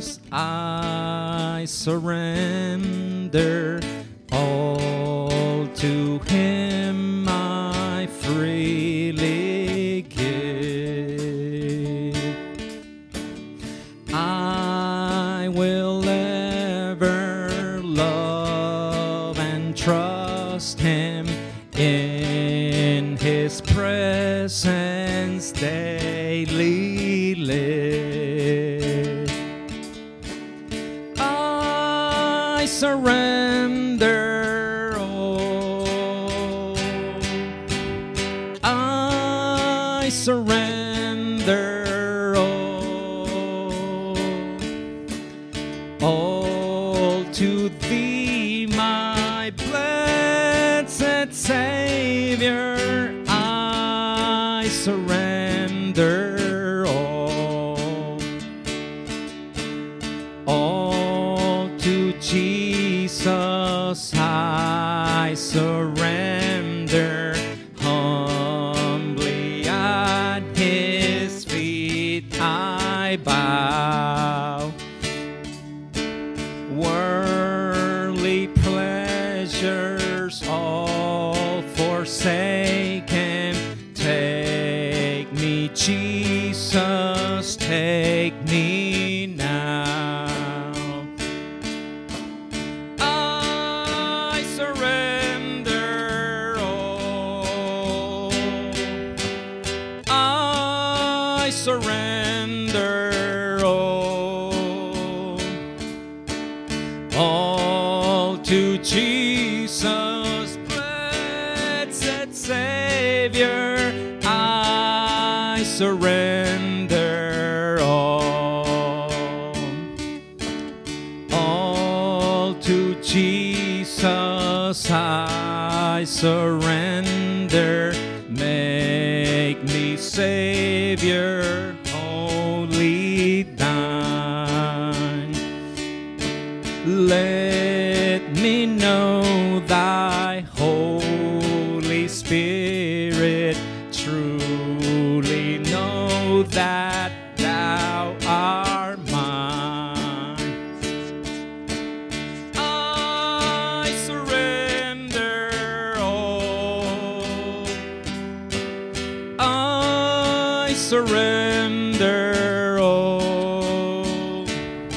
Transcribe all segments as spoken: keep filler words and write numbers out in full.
Jesus, I surrender all to Him. I freely give. I will ever love and trust Him, in His presence daily live. I surrender all. I surrender all. All to Thee, my blessed Savior. I surrender all. All to Jesus I surrender. Humbly at His feet I bow. Worldly pleasures all forsaken. Take me, Jesus, take me now. I surrender all. I surrender all. All to Jesus, blessed Savior. I surrender all. All to Jesus I surrender. Make me Savior, wholly thine. Let me know Thy Holy Spirit, truly know that Thou art mine. I surrender all. I surrender all.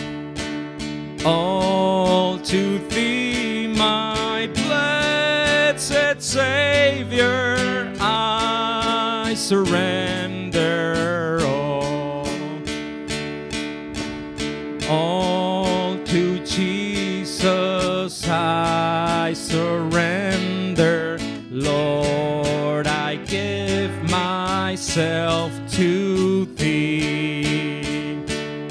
All to Thee, my blessed Savior. I surrender all. All to Jesus I surrender. Lord, I give myself to Thee.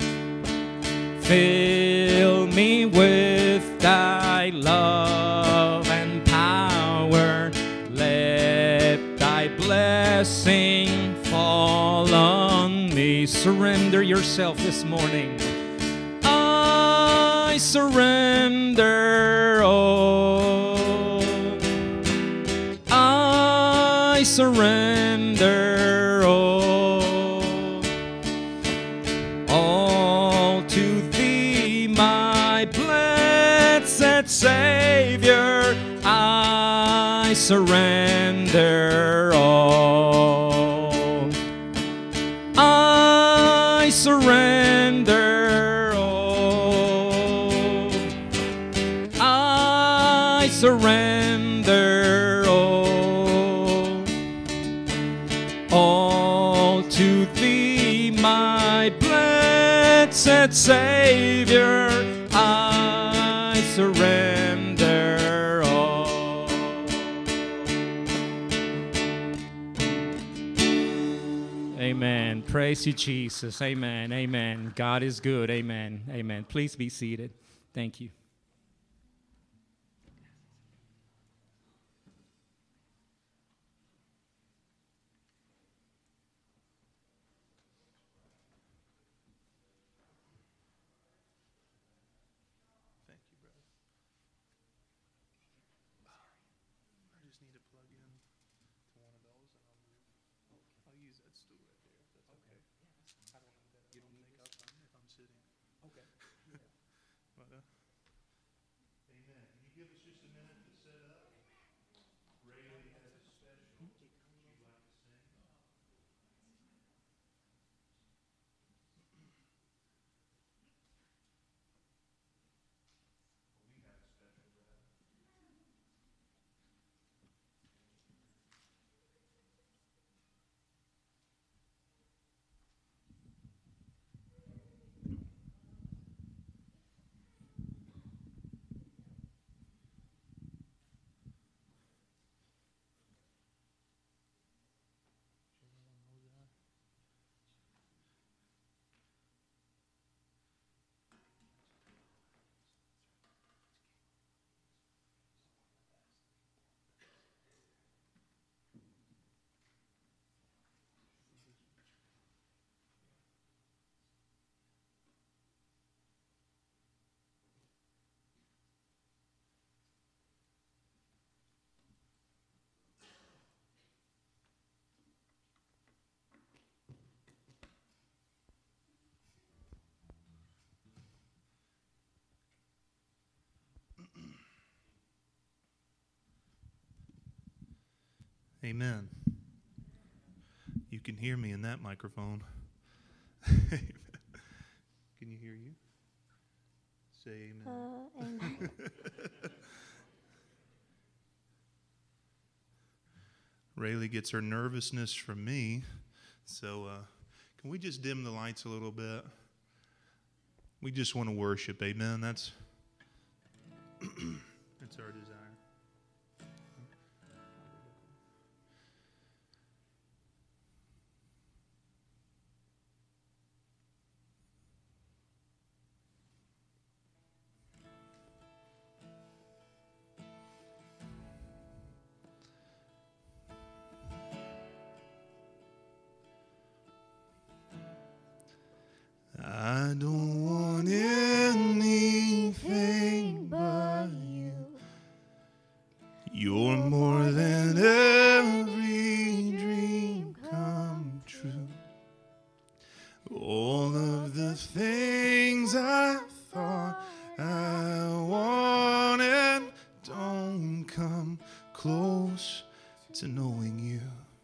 Fill me with Thy love and power. Let Thy blessing fall on me. Surrender yourself this morning. I surrender all. I surrender all. All to Thee, my blessed Savior. I surrender all. I surrender all. I surrender all. All to Thee, my blessed Savior. I surrender all. Amen. Praise you, Jesus. Amen. Amen. God is good. Amen. Amen. Please be seated. Thank you. Thank you, brother. I just need to plug in to one of those, and I'll move. I'll use that stool right there. If that's okay. I don't need that. You don't think I'll, if I'm sitting. Okay. Amen. You can hear me in that microphone. Can you hear you? Say amen. Uh, amen. Rayleigh gets her nervousness from me. So uh, can we just dim the lights a little bit? We just want to worship. Amen. That's, that's our desire. I don't want anything but you. You're more than every dream come true. All of the things I thought I wanted don't come close to knowing you.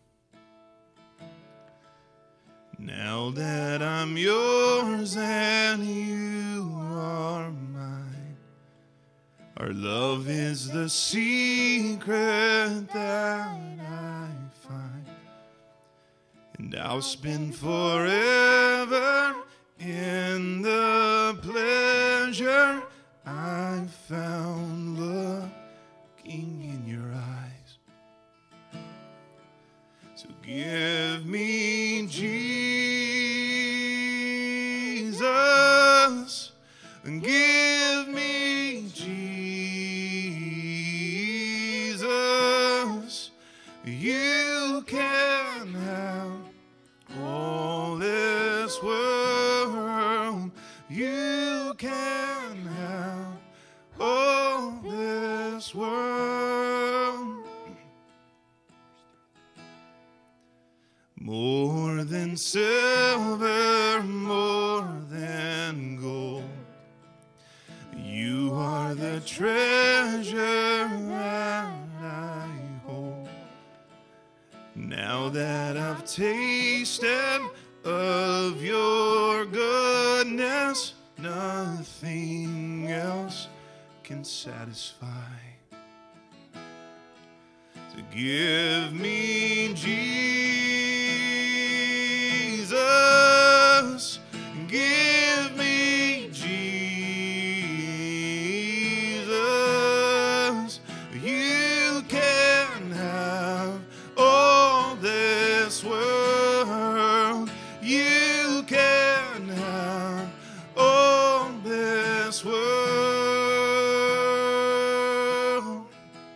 Now that I'm yours and you are mine, our love is the secret that I find, and I'll spend forever in the pleasure I found looking in your eyes. So give me Jesus, give me Jesus. You can have all this world. You can have all this world. More than silver, more than gold. You are the treasure that I hold. Now that I've tasted of your goodness, nothing else can satisfy. So give me Jesus, give me Jesus. You can have all this world. You can have all this world.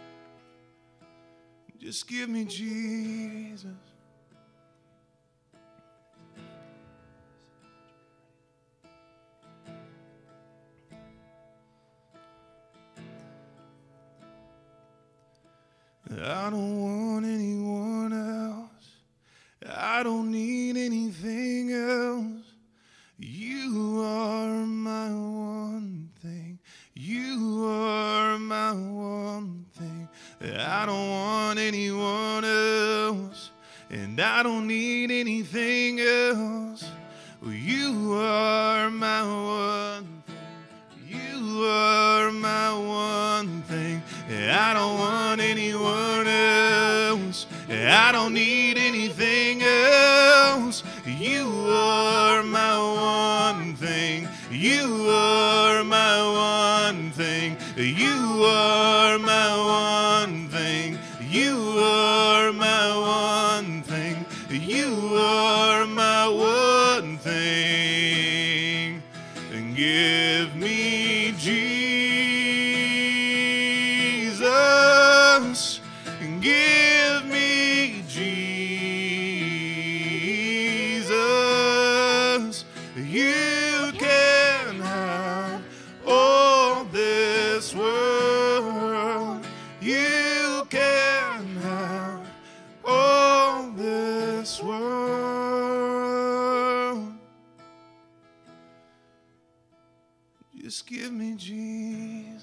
Just give me Jesus. I don't want anyone else. I don't need anything else. You are my one thing. You are my one thing. I don't want anyone else, and I don't need anything else. You are my one thing. You are my one thing. I don't want anyone else. I don't need anything else. You are my one thing. You are my one thing. You are my one thing. You are my one thing. You are my one thing. And give me Jesus. And give me Jesus. You can have all this world. You can have all this world. Just give me Jesus.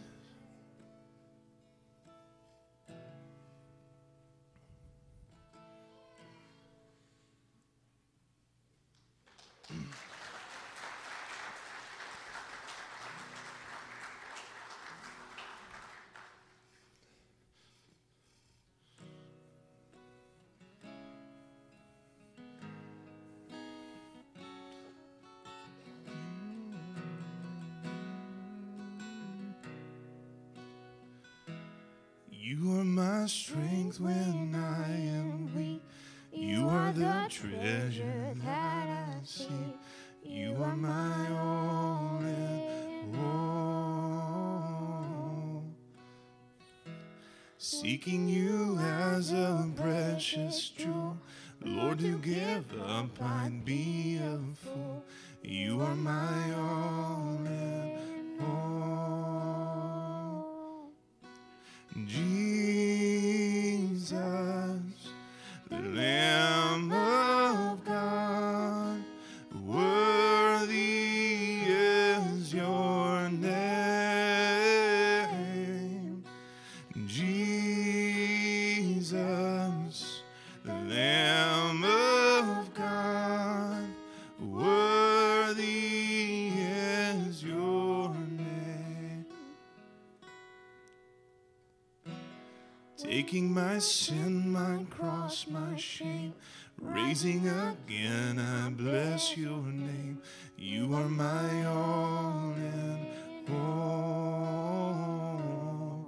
You are my strength when I am weak. You are the treasure that I seek. You are my all and all. Seeking you as a precious jewel, Lord, to give up I'd be a fool. You are my all and all. Jesus, the Lamb of God, worthy is your name. Jesus, the Lamb of God, worthy is your name. Taking my sin, my cross, my shame, raising again, I bless your name. You are my all and all.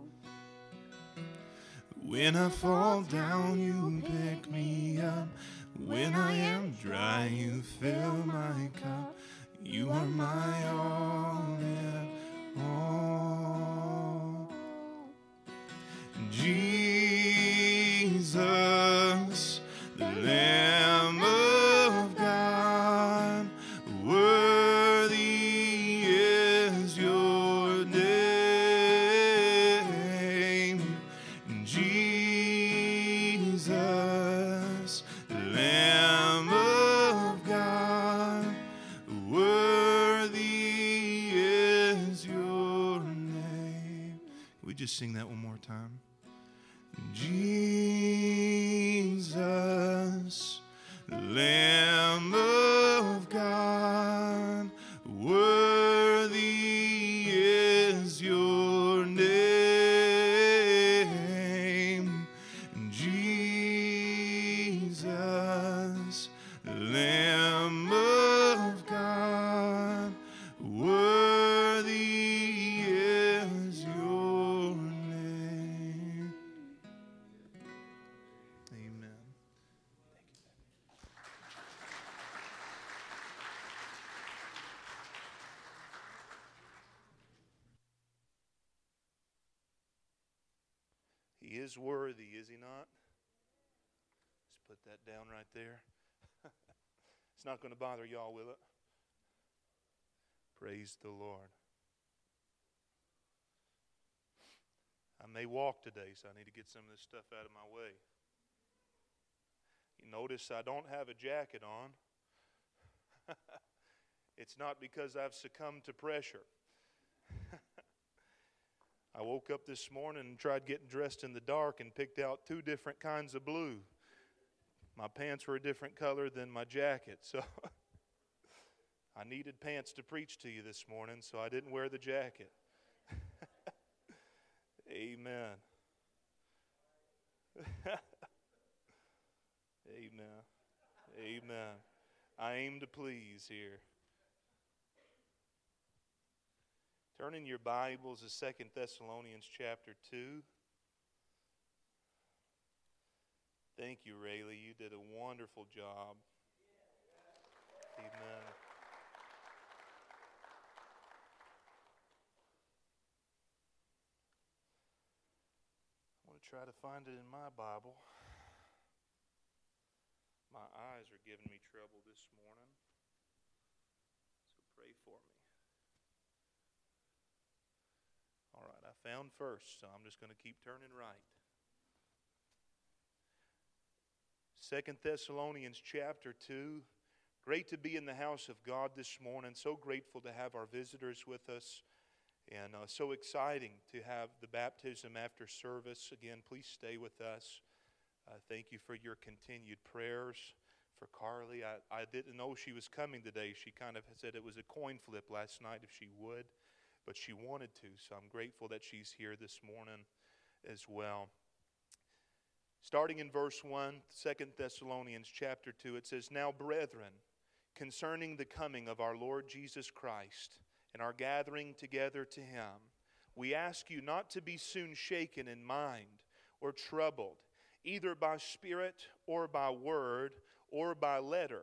When I fall down, you pick me up. When I am dry, you fill my cup. You are my all and all. Jesus, the Lamb of God, worthy is your name. Jesus, the Lamb of God, worthy is your name. Can we just sing that one more time? Jesus, Lamb of God, worthy is your name. Jesus, Lamb of God, worthy is your name. Amen. He is worthy, is he not? Let's put that down right there. It's not going to bother y'all, will it? Praise the Lord. I may walk today, so I need to get some of this stuff out of my way. You notice I don't have a jacket on. It's not because I've succumbed to pressure. I woke up this morning and tried getting dressed in the dark and picked out two different kinds of blue. My pants were a different color than my jacket, so I needed pants to preach to you this morning, so I didn't wear the jacket. Amen. Amen. Amen. I aim to please here. Turn in your Bibles to Second Thessalonians chapter two. Thank you, Rayleigh. You did a wonderful job. Amen. I want to try to find it in my Bible. My eyes are giving me trouble this morning, so pray for me. All right, I found first, so I'm just going to keep turning right. Second Thessalonians chapter two. Great to be in the house of God this morning. So grateful to have our visitors with us. And uh, so exciting to have the baptism after service. Again, please stay with us. Uh, thank you for your continued prayers for Carly. I, I didn't know she was coming today. She kind of said it was a coin flip last night if she would. But she wanted to. So I'm grateful that she's here this morning as well. Starting in verse one, Second Thessalonians chapter two, it says, "Now, brethren, concerning the coming of our Lord Jesus Christ and our gathering together to Him, we ask you not to be soon shaken in mind or troubled, either by spirit or by word or by letter,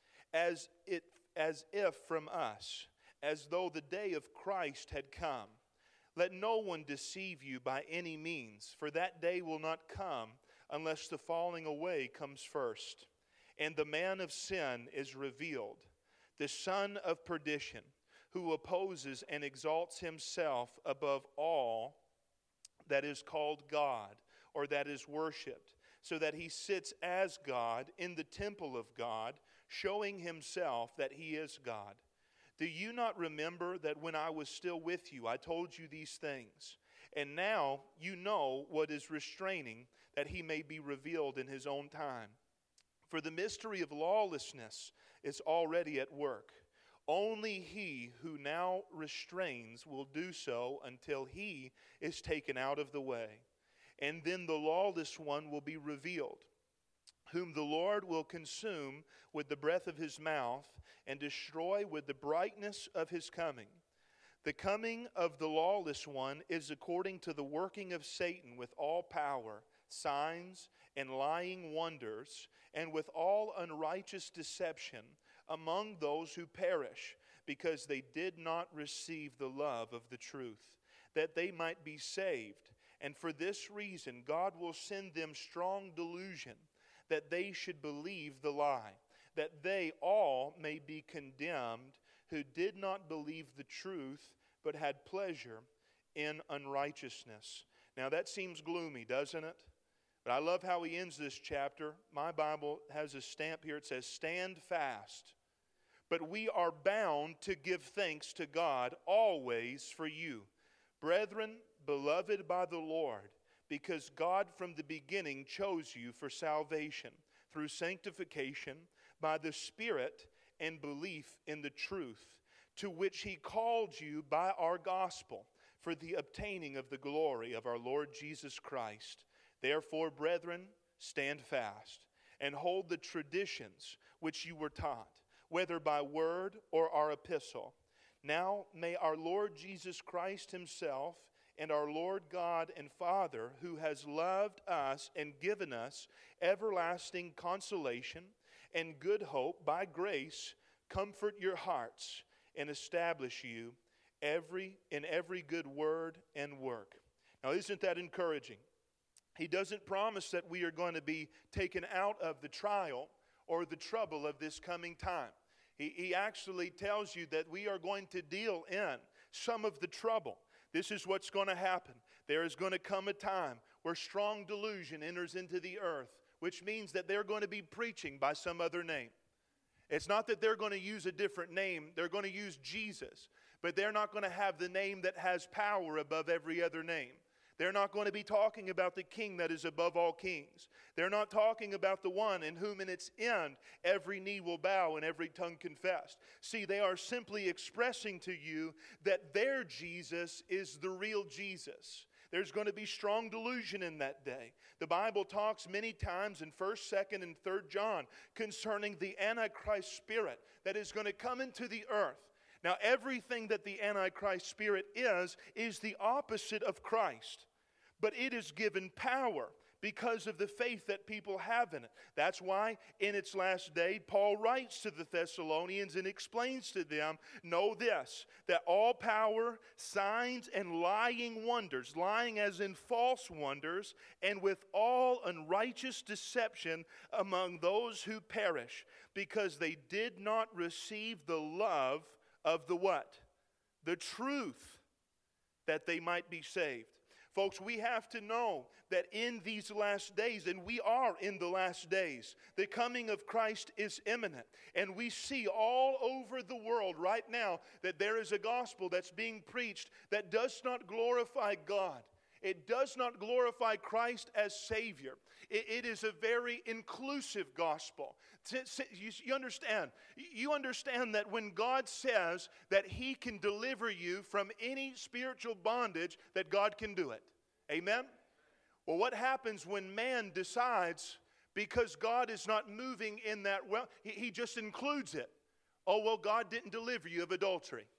as it as if from us, as though the day of Christ had come. Let no one deceive you by any means, for that day will not come unless the falling away comes first, and the man of sin is revealed, the son of perdition, who opposes and exalts himself above all that is called God, or that is worshipped, so that he sits as God in the temple of God, showing himself that he is God. Do you not remember that when I was still with you, I told you these things? And now you know what is restraining, that he may be revealed in his own time. For the mystery of lawlessness is already at work. Only he who now restrains will do so until he is taken out of the way. And then the lawless one will be revealed, whom the Lord will consume with the breath of his mouth and destroy with the brightness of his coming. The coming of the lawless one is according to the working of Satan with all power, signs, and lying wonders, and with all unrighteous deception among those who perish, because they did not receive the love of the truth, that they might be saved. And for this reason God will send them strong delusion, that they should believe the lie, that they all may be condemned who did not believe the truth, but had pleasure in unrighteousness. Now that seems gloomy, doesn't it? But I love how he ends this chapter. My Bible has a stamp here. It says, stand fast. But we are bound to give thanks to God always for you, brethren, beloved by the Lord, because God from the beginning chose you for salvation through sanctification by the Spirit and belief in the truth, to which he called you by our gospel for the obtaining of the glory of our Lord Jesus Christ. Therefore, brethren, stand fast and hold the traditions which you were taught, whether by word or our epistle. Now may our Lord Jesus Christ himself and our Lord God and Father, who has loved us and given us everlasting consolation and good hope by grace, comfort your hearts and establish you every in every good word and work. Now, isn't that encouraging? He doesn't promise that we are going to be taken out of the trial or the trouble of this coming time. He, he actually tells you that we are going to deal in some of the trouble. This is what's going to happen. There is going to come a time where strong delusion enters into the earth, which means that they're going to be preaching by some other name. It's not that they're going to use a different name. They're going to use Jesus. But they're not going to have the name that has power above every other name. They're not going to be talking about the king that is above all kings. They're not talking about the one in whom in its end every knee will bow and every tongue confess. See, they are simply expressing to you that their Jesus is the real Jesus. There's going to be strong delusion in that day. The Bible talks many times in first, second, and third John concerning the Antichrist spirit that is going to come into the earth. Now, everything that the Antichrist spirit is, is the opposite of Christ. But it is given power because of the faith that people have in it. That's why in its last day, Paul writes to the Thessalonians and explains to them, know this, that all power, signs, and lying wonders, lying as in false wonders, and with all unrighteous deception among those who perish, because they did not receive the love of the what? The truth, that they might be saved. Folks, we have to know that in these last days, and we are in the last days, the coming of Christ is imminent. And we see all over the world right now that there is a gospel that's being preached that does not glorify God. It does not glorify Christ as Savior. It, it is a very inclusive gospel. You, you understand? You understand that when God says that He can deliver you from any spiritual bondage, that God can do it. Amen? Well, what happens when man decides, because God is not moving in that, well, he, he just includes it. Oh, well, God didn't deliver you of adultery.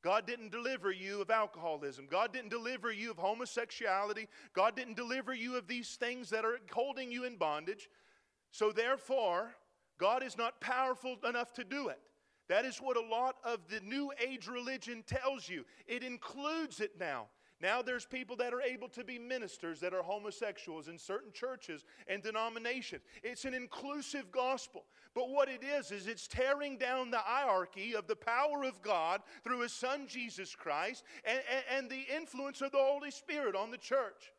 God didn't deliver you of alcoholism. God didn't deliver you of homosexuality. God didn't deliver you of these things that are holding you in bondage. So therefore, God is not powerful enough to do it. That is what a lot of the New Age religion tells you. It includes it now. Now there's people that are able to be ministers that are homosexuals in certain churches and denominations. It's an inclusive gospel. But what it is, is it's tearing down the hierarchy of the power of God through His Son Jesus Christ and, and, and the influence of the Holy Spirit on the church.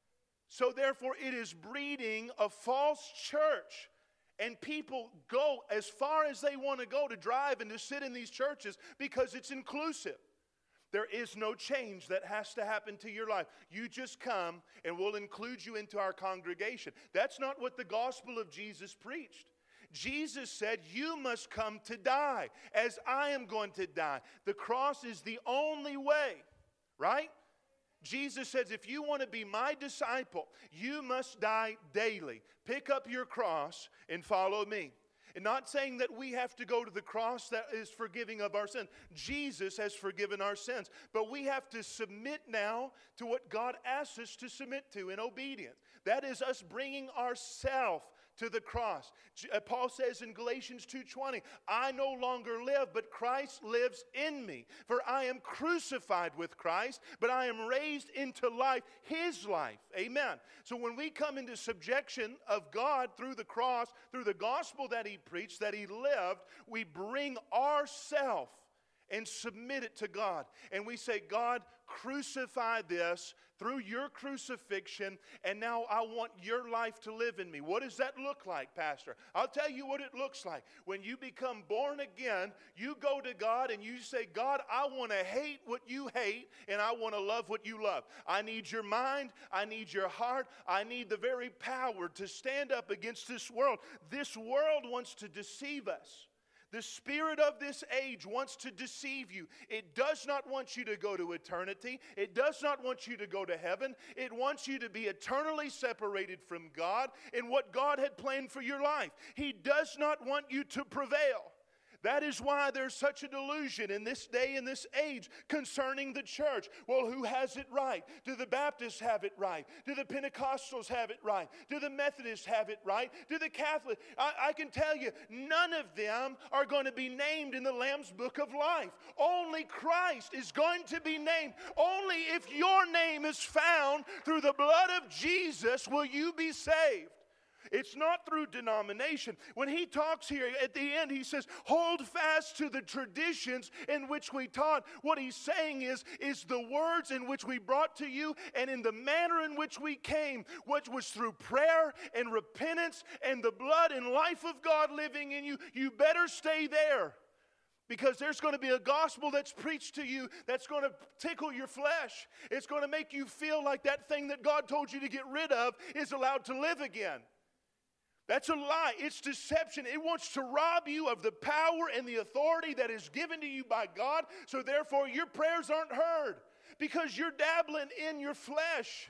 So therefore it is breeding a false church. And people go as far as they want to go to drive and to sit in these churches because it's inclusive. There is no change that has to happen to your life. You just come and we'll include you into our congregation. That's not what the gospel of Jesus preached. Jesus said, you must come to die as I am going to die. The cross is the only way, right? Jesus says, if you want to be my disciple, you must die daily. Pick up your cross and follow me. And not saying that we have to go to the cross that is forgiving of our sins. Jesus has forgiven our sins. But we have to submit now to what God asks us to submit to in obedience. That is us bringing ourselves to the cross. Paul says in Galatians two twenty, I no longer live, but Christ lives in me. For I am crucified with Christ, but I am raised into life, His life. Amen. So when we come into subjection of God through the cross, through the gospel that He preached, that He lived, we bring ourselves and submit it to God. And we say, God, crucify this through your crucifixion, and now I want your life to live in me. What does that look like, Pastor? I'll tell you what it looks like. When you become born again, you go to God and you say, God, I want to hate what you hate, and I want to love what you love. I need your mind. I need your heart. I need the very power to stand up against this world. This world wants to deceive us. The spirit of this age wants to deceive you. It does not want you to go to eternity. It does not want you to go to heaven. It wants you to be eternally separated from God and what God had planned for your life. He does not want you to prevail. That is why there's such a delusion in this day and this age concerning the church. Well, who has it right? Do the Baptists have it right? Do the Pentecostals have it right? Do the Methodists have it right? Do the Catholics? I, I can tell you, none of them are going to be named in the Lamb's Book of Life. Only Christ is going to be named. Only if your name is found through the blood of Jesus will you be saved. It's not through denomination. When he talks here at the end, he says, hold fast to the traditions in which we taught. What he's saying is, is the words in which we brought to you and in the manner in which we came, which was through prayer and repentance and the blood and life of God living in you. You better stay there. Because there's going to be a gospel that's preached to you that's going to tickle your flesh. It's going to make you feel like that thing that God told you to get rid of is allowed to live again. That's a lie. It's deception. It wants to rob you of the power and the authority that is given to you by God. So therefore your prayers aren't heard because you're dabbling in your flesh.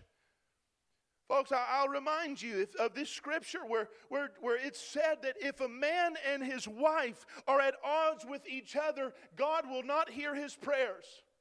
Folks, I'll remind you of this scripture where, where, where it's said that if a man and his wife are at odds with each other, God will not hear his prayers.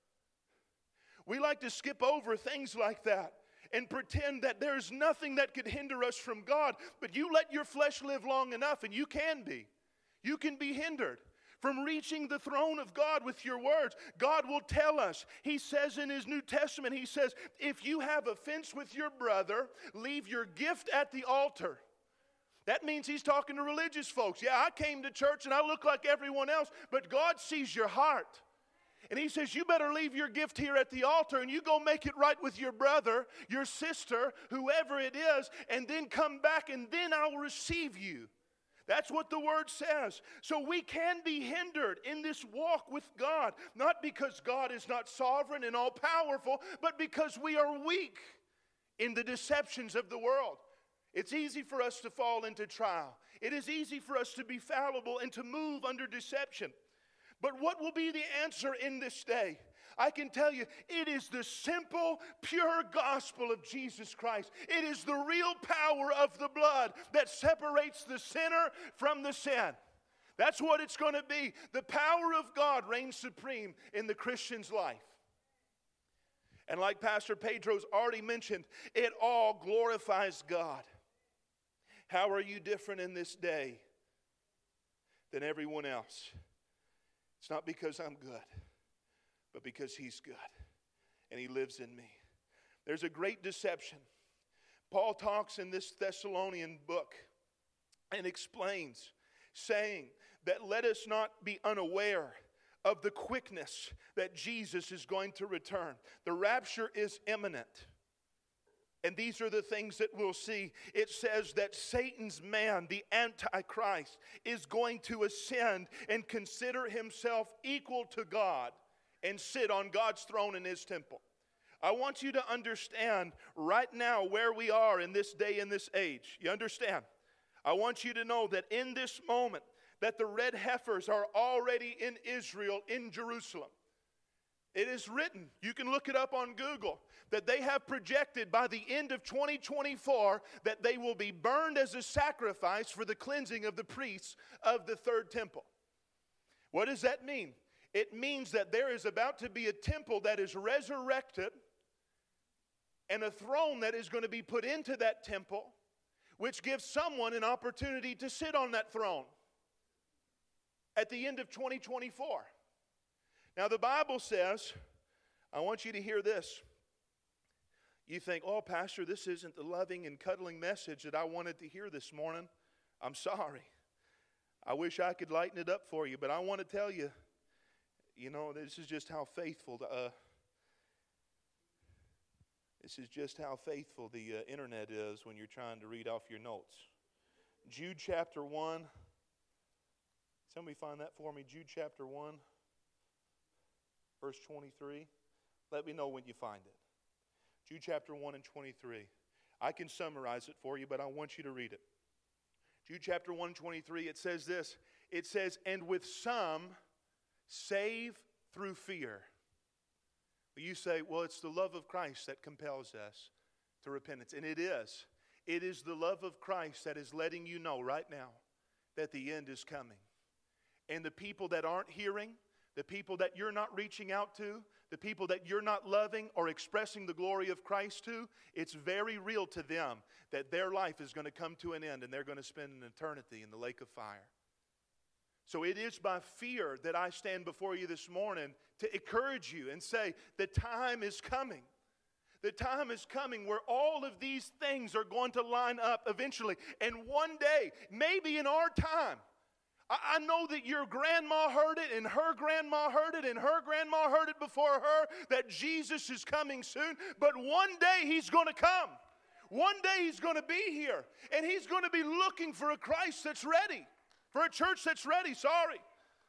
We like to skip over things like that and pretend that there's nothing that could hinder us from God. But you let your flesh live long enough and you can be. You can be hindered from reaching the throne of God with your words. God will tell us. He says in His New Testament, He says, if you have offense with your brother, leave your gift at the altar. That means He's talking to religious folks. Yeah, I came to church and I look like everyone else, but God sees your heart. And He says, you better leave your gift here at the altar and you go make it right with your brother, your sister, whoever it is, and then come back and then I'll receive you. That's what the Word says. So we can be hindered in this walk with God, not because God is not sovereign and all-powerful, but because we are weak in the deceptions of the world. It's easy for us to fall into trial. It is easy for us to be fallible and to move under deception. But what will be the answer in this day? I can tell you, it is the simple, pure gospel of Jesus Christ. It is the real power of the blood that separates the sinner from the sin. That's what it's going to be. The power of God reigns supreme in the Christian's life. And like Pastor Pedro's already mentioned, it all glorifies God. How are you different in this day than everyone else? It's not because I'm good, but because He's good and He lives in me. There's a great deception. Paul talks in this Thessalonian book and explains, saying that let us not be unaware of the quickness that Jesus is going to return. The rapture is imminent. And these are the things that we'll see. It says that Satan's man, the Antichrist, is going to ascend and consider himself equal to God and sit on God's throne in His temple. I want you to understand right now where we are in this day and this age. You understand? I want you to know that in this moment, that the red heifers are already in Israel, in Jerusalem. It is written, you can look it up on Google, that they have projected by the end of twenty twenty-four that they will be burned as a sacrifice for the cleansing of the priests of the third temple. What does that mean? It means that there is about to be a temple that is resurrected and a throne that is going to be put into that temple, which gives someone an opportunity to sit on that throne at the end of twenty twenty-four. Now the Bible says, I want you to hear this. You think, oh, Pastor, this isn't the loving and cuddling message that I wanted to hear this morning. I'm sorry. I wish I could lighten it up for you, but I want to tell you, you know, this is just how faithful the, uh, this is just how faithful the uh, internet is when you're trying to read off your notes. Jude chapter one. Somebody find that for me. Jude chapter one, verse twenty-three. Let me know when you find it. Jude chapter one and twenty-three. I can summarize it for you, but I want you to read it. Jude chapter one, twenty-three, it says this. It says, and with some save through fear. You say, well, it's the love of Christ that compels us to repentance. And it is. It is the love of Christ that is letting you know right now that the end is coming. And the people that aren't hearing, the people that you're not reaching out to, the people that you're not loving or expressing the glory of Christ to, it's very real to them that their life is going to come to an end and they're going to spend an eternity in the lake of fire. So it is by fear that I stand before you this morning to encourage you and say, the time is coming. The time is coming where all of these things are going to line up eventually. And one day, maybe in our time, I know that your grandma heard it, and her grandma heard it, and her grandma heard it before her, that Jesus is coming soon. But one day He's going to come. One day He's going to be here. And He's going to be looking for a Christ that's ready. For a church that's ready, sorry.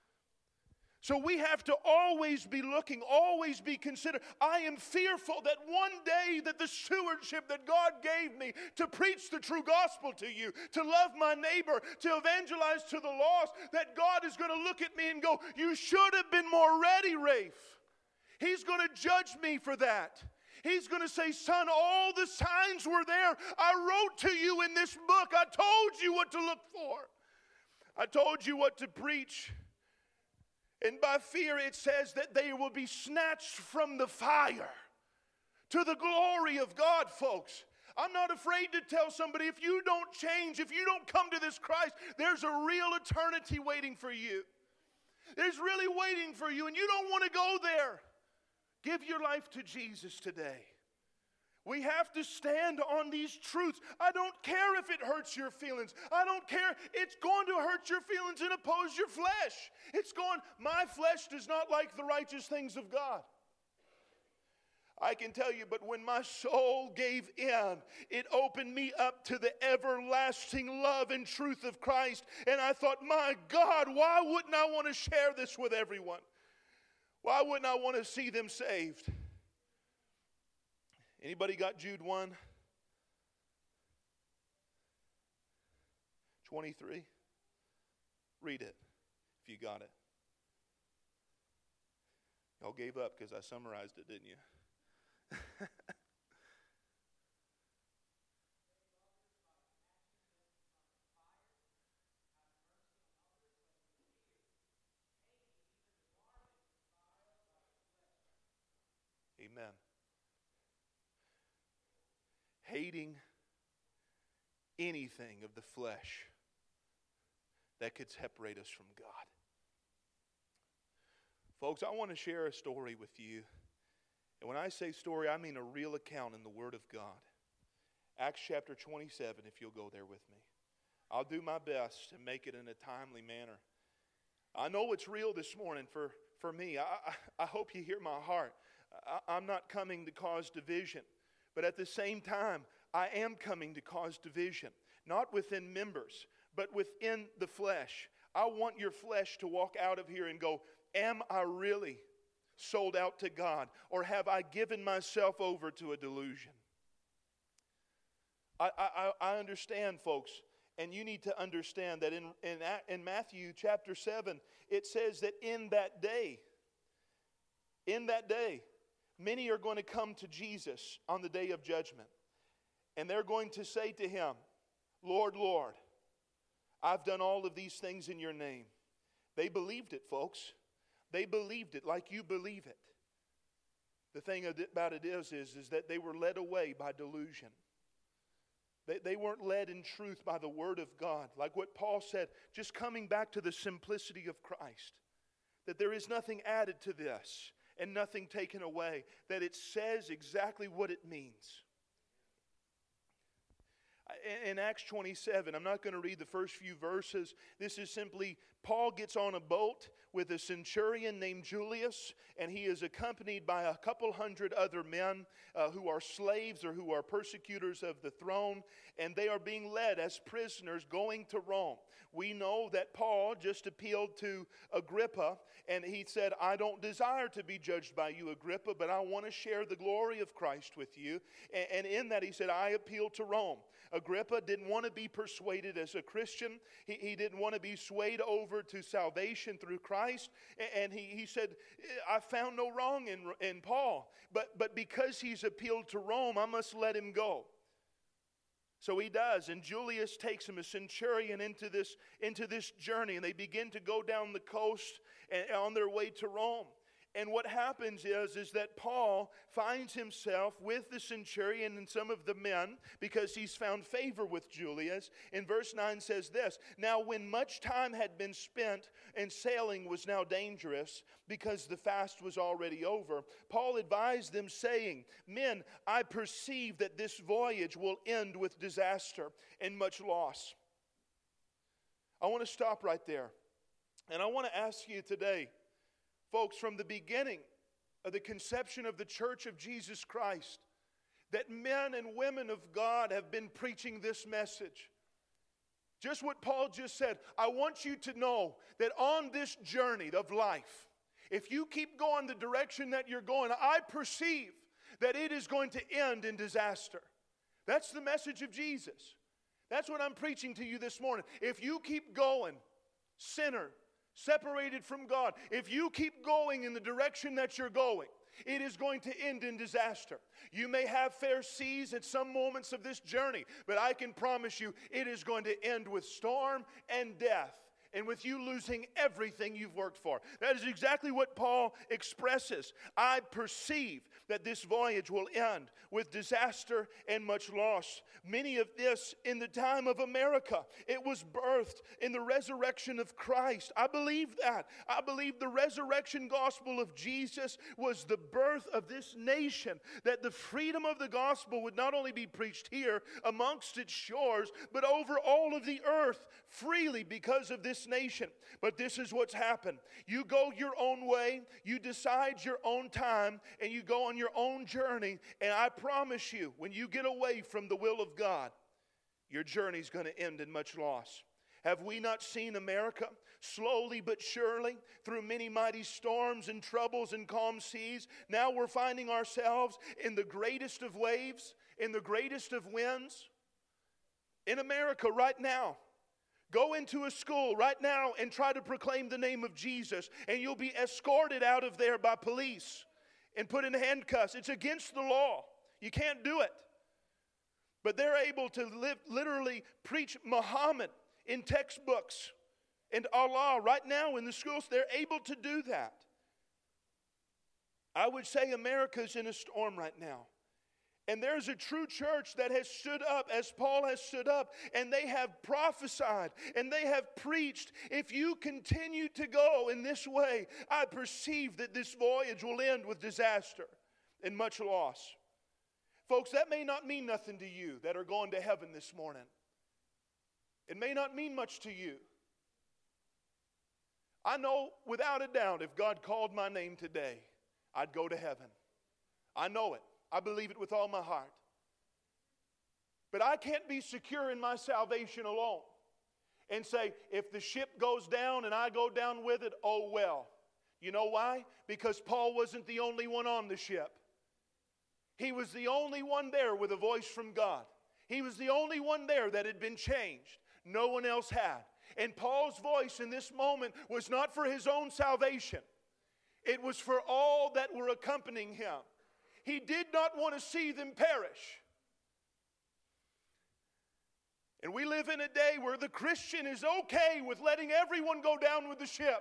So we have to always be looking, always be considered. I am fearful that one day that the stewardship that God gave me to preach the true gospel to you, to love my neighbor, to evangelize to the lost, that God is going to look at me and go, you should have been more ready, Rafe. He's going to judge me for that. He's going to say, son, all the signs were there. I wrote to you in this book. I told you what to look for. I told you what to preach. And by fear it says that they will be snatched from the fire to the glory of God, folks. I'm not afraid to tell somebody, if you don't change, if you don't come to this Christ, there's a real eternity waiting for you. There's really waiting for you, and you don't want to go there. Give your life to Jesus today. We have to stand on these truths. I don't care if it hurts your feelings. I don't care. It's going to hurt your feelings and oppose your flesh. It's going, my flesh does not like the righteous things of God. I can tell you, but when my soul gave in, it opened me up to the everlasting love and truth of Christ. And I thought, my God, why wouldn't I want to share this with everyone? Why wouldn't I want to see them saved? Anybody got Jude one? twenty-three? Read it if you got it. Y'all gave up because I summarized it, didn't you? Amen. Hating anything of the flesh that could separate us from God. Folks, I want to share a story with you. And when I say story, I mean a real account in the Word of God. Acts chapter twenty-seven, if you'll go there with me. I'll do my best to make it in a timely manner. I know it's real this morning for, for me. I, I, I hope you hear my heart. I, I'm not coming to cause division. But at the same time, I am coming to cause division. Not within members, but within the flesh. I want your flesh to walk out of here and go, am I really sold out to God? Or have I given myself over to a delusion? I, I, I understand, folks, and you need to understand that in, in, in Matthew chapter seven, it says that in that day, in that day, many are going to come to Jesus on the day of judgment. And they're going to say to Him, Lord, Lord, I've done all of these things in your name. They believed it, folks. They believed it like you believe it. The thing about it is, is, is that they were led away by delusion. They, they weren't led in truth by the Word of God. Like what Paul said, just coming back to the simplicity of Christ. That there is nothing added to this and nothing taken away. That it says exactly what it means. In Acts twenty-seven, I'm not going to read the first few verses. This is simply, Paul gets on a boat with a centurion named Julius, and he is accompanied by a couple hundred other men uh, who are slaves or who are persecutors of the throne, and they are being led as prisoners going to Rome. We know that Paul just appealed to Agrippa, and he said, I don't desire to be judged by you, Agrippa, but I want to share the glory of Christ with you. And, and in that he said, I appeal to Rome. Agrippa didn't want to be persuaded as a Christian. He, he didn't want to be swayed over to salvation through Christ. And he, he said, I found no wrong in, in Paul. But, but because he's appealed to Rome, I must let him go. So he does. And Julius takes him, a centurion, into this, into this journey. And they begin to go down the coast and on their way to Rome. And what happens is, is that Paul finds himself with the centurion and some of the men because he's found favor with Julius. And verse nine says this, now when much time had been spent and sailing was now dangerous because the fast was already over, Paul advised them saying, men, I perceive that this voyage will end with disaster and much loss. I want to stop right there. And I want to ask you today, folks, from the beginning of the conception of the Church of Jesus Christ, that men and women of God have been preaching this message. Just what Paul just said. I want you to know that on this journey of life, if you keep going the direction that you're going, I perceive that it is going to end in disaster. That's the message of Jesus. That's what I'm preaching to you this morning. If you keep going, sinner, separated from God, if you keep going in the direction that you're going, it is going to end in disaster. You may have fair seas at some moments of this journey, but I can promise you it is going to end with storm and death, and with you losing everything you've worked for. That is exactly what Paul expresses. I perceive that this voyage will end with disaster and much loss. Many of this in the time of America. It was birthed in the resurrection of Christ. I believe that. I believe the resurrection gospel of Jesus was the birth of this nation. That the freedom of the gospel would not only be preached here amongst its shores, but over all of the earth freely because of this nation. But this is what's happened. You go your own way, you decide your own time, and you go on your own journey. And I promise you, when you get away from the will of God, your journey's going to end in much loss. Have we not seen America slowly but surely through many mighty storms and troubles and calm seas? Now we're finding ourselves in the greatest of waves, in the greatest of winds. In America right now, go into a school right now and try to proclaim the name of Jesus, and you'll be escorted out of there by police and put in handcuffs. It's against the law. You can't do it. But they're able to live, literally preach Muhammad in textbooks and Allah right now in the schools. They're able to do that. I would say America's in a storm right now. And there's a true church that has stood up as Paul has stood up, and they have prophesied and they have preached. If you continue to go in this way, I perceive that this voyage will end with disaster and much loss. Folks, that may not mean nothing to you that are going to heaven this morning. It may not mean much to you. I know without a doubt if God called my name today, I'd go to heaven. I know it. I believe it with all my heart. But I can't be secure in my salvation alone and say, if the ship goes down and I go down with it, oh well. You know why? Because Paul wasn't the only one on the ship. He was the only one there with a voice from God. He was the only one there that had been changed. No one else had. And Paul's voice in this moment was not for his own salvation. It was for all that were accompanying him. He did not want to see them perish. And we live in a day where the Christian is okay with letting everyone go down with the ship.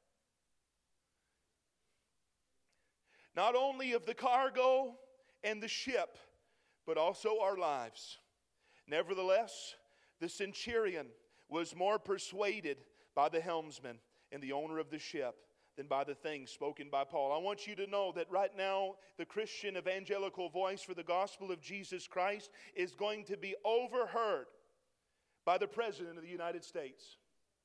Not only of the cargo and the ship, but also our lives. Nevertheless, the centurion was more persuaded by the helmsman and the owner of the ship than by the things spoken by Paul. I want you to know that right now, the Christian evangelical voice for the gospel of Jesus Christ is going to be overheard by the President of the United States,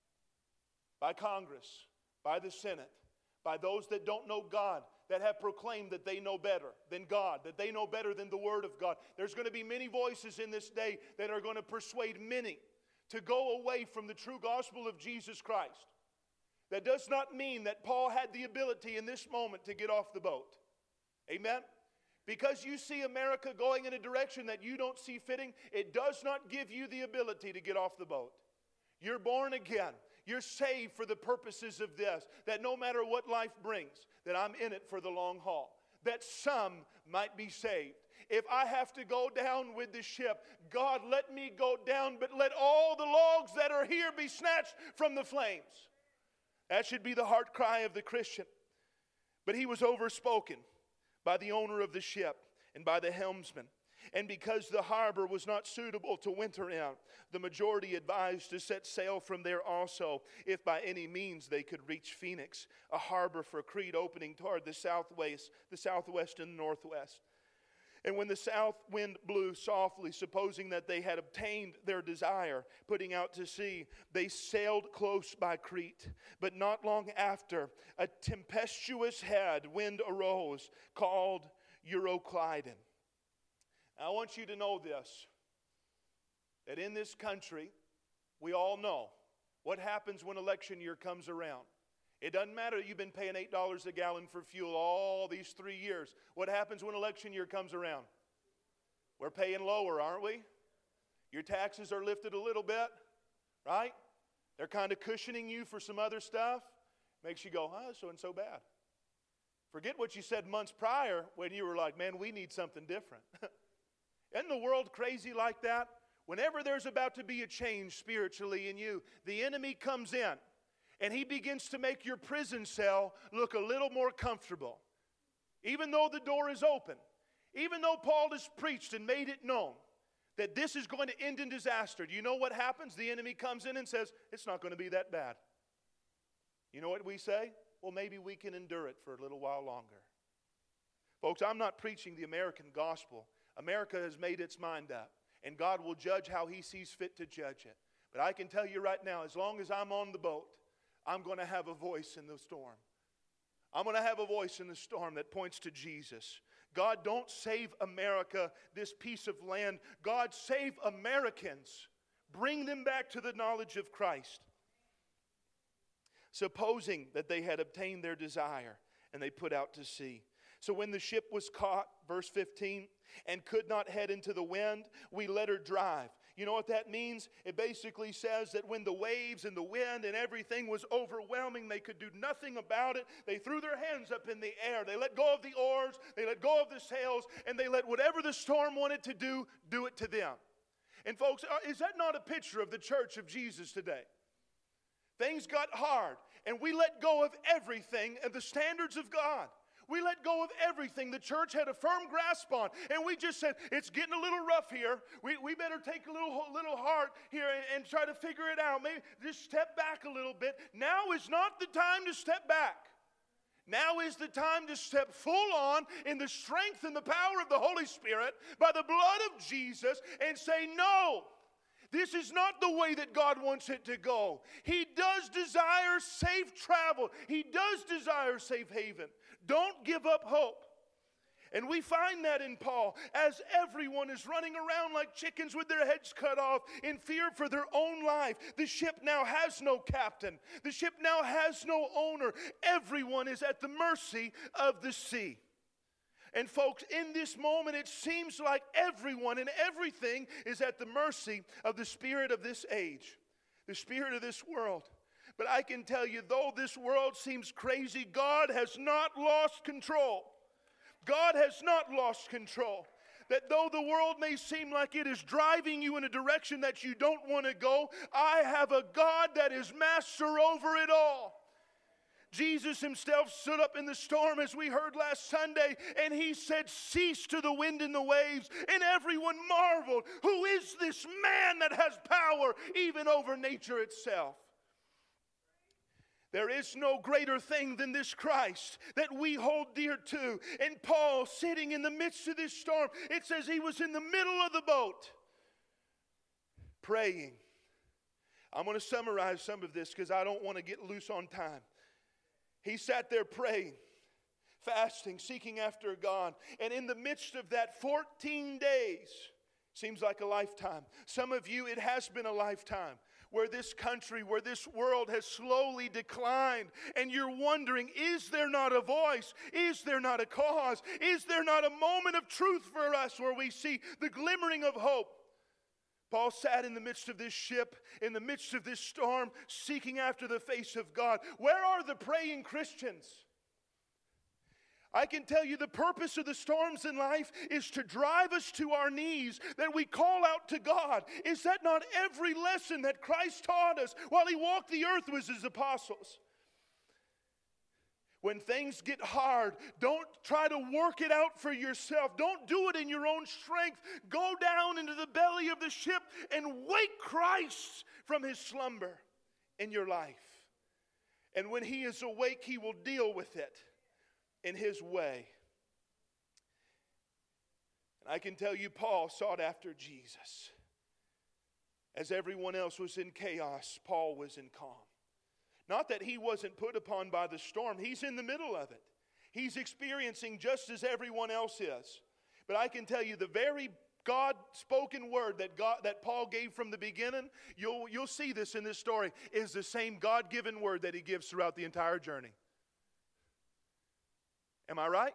by Congress, by the Senate, by those that don't know God, that have proclaimed that they know better than God, that they know better than the Word of God. There's going to be many voices in this day that are going to persuade many to go away from the true gospel of Jesus Christ. That does not mean that Paul had the ability in this moment to get off the boat. Amen? Because you see America going in a direction that you don't see fitting, it does not give you the ability to get off the boat. You're born again. You're saved for the purposes of this, that no matter what life brings, that I'm in it for the long haul, that some might be saved. If I have to go down with the ship, God, let me go down, but let all the logs that are here be snatched from the flames. That should be the heart cry of the Christian. But he was overspoken by the owner of the ship and by the helmsman. And because the harbor was not suitable to winter in, the majority advised to set sail from there also, if by any means they could reach Phoenix, a harbor for Crete opening toward the southwest, the southwest and northwest. And when the south wind blew softly, supposing that they had obtained their desire, putting out to sea, they sailed close by Crete. But not long after, a tempestuous head wind arose, called Euroclydon. I want you to know this, that in this country, we all know what happens when election year comes around. It doesn't matter that you've been paying eight dollars a gallon for fuel all these three years. What happens when election year comes around? We're paying lower, aren't we? Your taxes are lifted a little bit, right? They're kind of cushioning you for some other stuff. Makes you go, oh, this wasn't so bad. Forget what you said months prior when you were like, man, we need something different. Isn't the world crazy like that? Whenever there's about to be a change spiritually in you, the enemy comes in and he begins to make your prison cell look a little more comfortable. Even though the door is open, even though Paul has preached and made it known that this is going to end in disaster, do you know what happens? The enemy comes in and says, it's not going to be that bad. You know what we say? Well, maybe we can endure it for a little while longer. Folks, I'm not preaching the American gospel. America has made its mind up, and God will judge how He sees fit to judge it. But I can tell you right now, as long as I'm on the boat, I'm going to have a voice in the storm. I'm going to have a voice in the storm that points to Jesus. God, don't save America, this piece of land. God, save Americans. Bring them back to the knowledge of Christ. Supposing that they had obtained their desire, and they put out to sea. So when the ship was caught, verse fifteen, and could not head into the wind, we let her drive. You know what that means? It basically says that when the waves and the wind and everything was overwhelming, they could do nothing about it. They threw their hands up in the air. They let go of the oars. They let go of the sails. And they let whatever the storm wanted to do, do it to them. And folks, is that not a picture of the church of Jesus today? Things got hard, and we let go of everything and the standards of God. We let go of everything the church had a firm grasp on. And we just said, it's getting a little rough here. We, we better take a little, little heart here and, and try to figure it out. Maybe just step back a little bit. Now is not the time to step back. Now is the time to step full on in the strength and the power of the Holy Spirit by the blood of Jesus and say, no, this is not the way that God wants it to go. He does desire safe travel. He does desire safe haven. Don't give up hope. And we find that in Paul as everyone is running around like chickens with their heads cut off in fear for their own life. The ship now has no captain. The ship now has no owner. Everyone is at the mercy of the sea. And folks, in this moment, it seems like everyone and everything is at the mercy of the spirit of this age, the spirit of this world. But I can tell you, though this world seems crazy, God has not lost control. God has not lost control. That though the world may seem like it is driving you in a direction that you don't want to go, I have a God that is master over it all. Jesus himself stood up in the storm, as we heard last Sunday, and he said, cease to the wind and the waves. And everyone marveled, who is this man that has power even over nature itself? There is no greater thing than this Christ that we hold dear to. And Paul, sitting in the midst of this storm, it says he was in the middle of the boat praying. I'm going to summarize some of this because I don't want to get loose on time. He sat there praying, fasting, seeking after God. And in the midst of that fourteen days, seems like a lifetime. Some of you, it has been a lifetime. Where this country, where this world has slowly declined, and you're wondering, is there not a voice? Is there not a cause? Is there not a moment of truth for us where we see the glimmering of hope? Paul sat in the midst of this ship, in the midst of this storm, seeking after the face of God. Where are the praying Christians? I can tell you the purpose of the storms in life is to drive us to our knees, that we call out to God. Is that not every lesson that Christ taught us while he walked the earth with his apostles? When things get hard, don't try to work it out for yourself. Don't do it in your own strength. Go down into the belly of the ship and wake Christ from his slumber in your life. And when he is awake, he will deal with it in his way. And I can tell you, Paul sought after Jesus. As everyone else was in chaos, Paul was in calm. Not that he wasn't put upon by the storm. He's in the middle of it. He's experiencing just as everyone else is. But I can tell you, the very God-spoken word that God, that Paul gave from the beginning, you'll, you'll see this in this story, is the same God-given word that he gives throughout the entire journey. Am I right?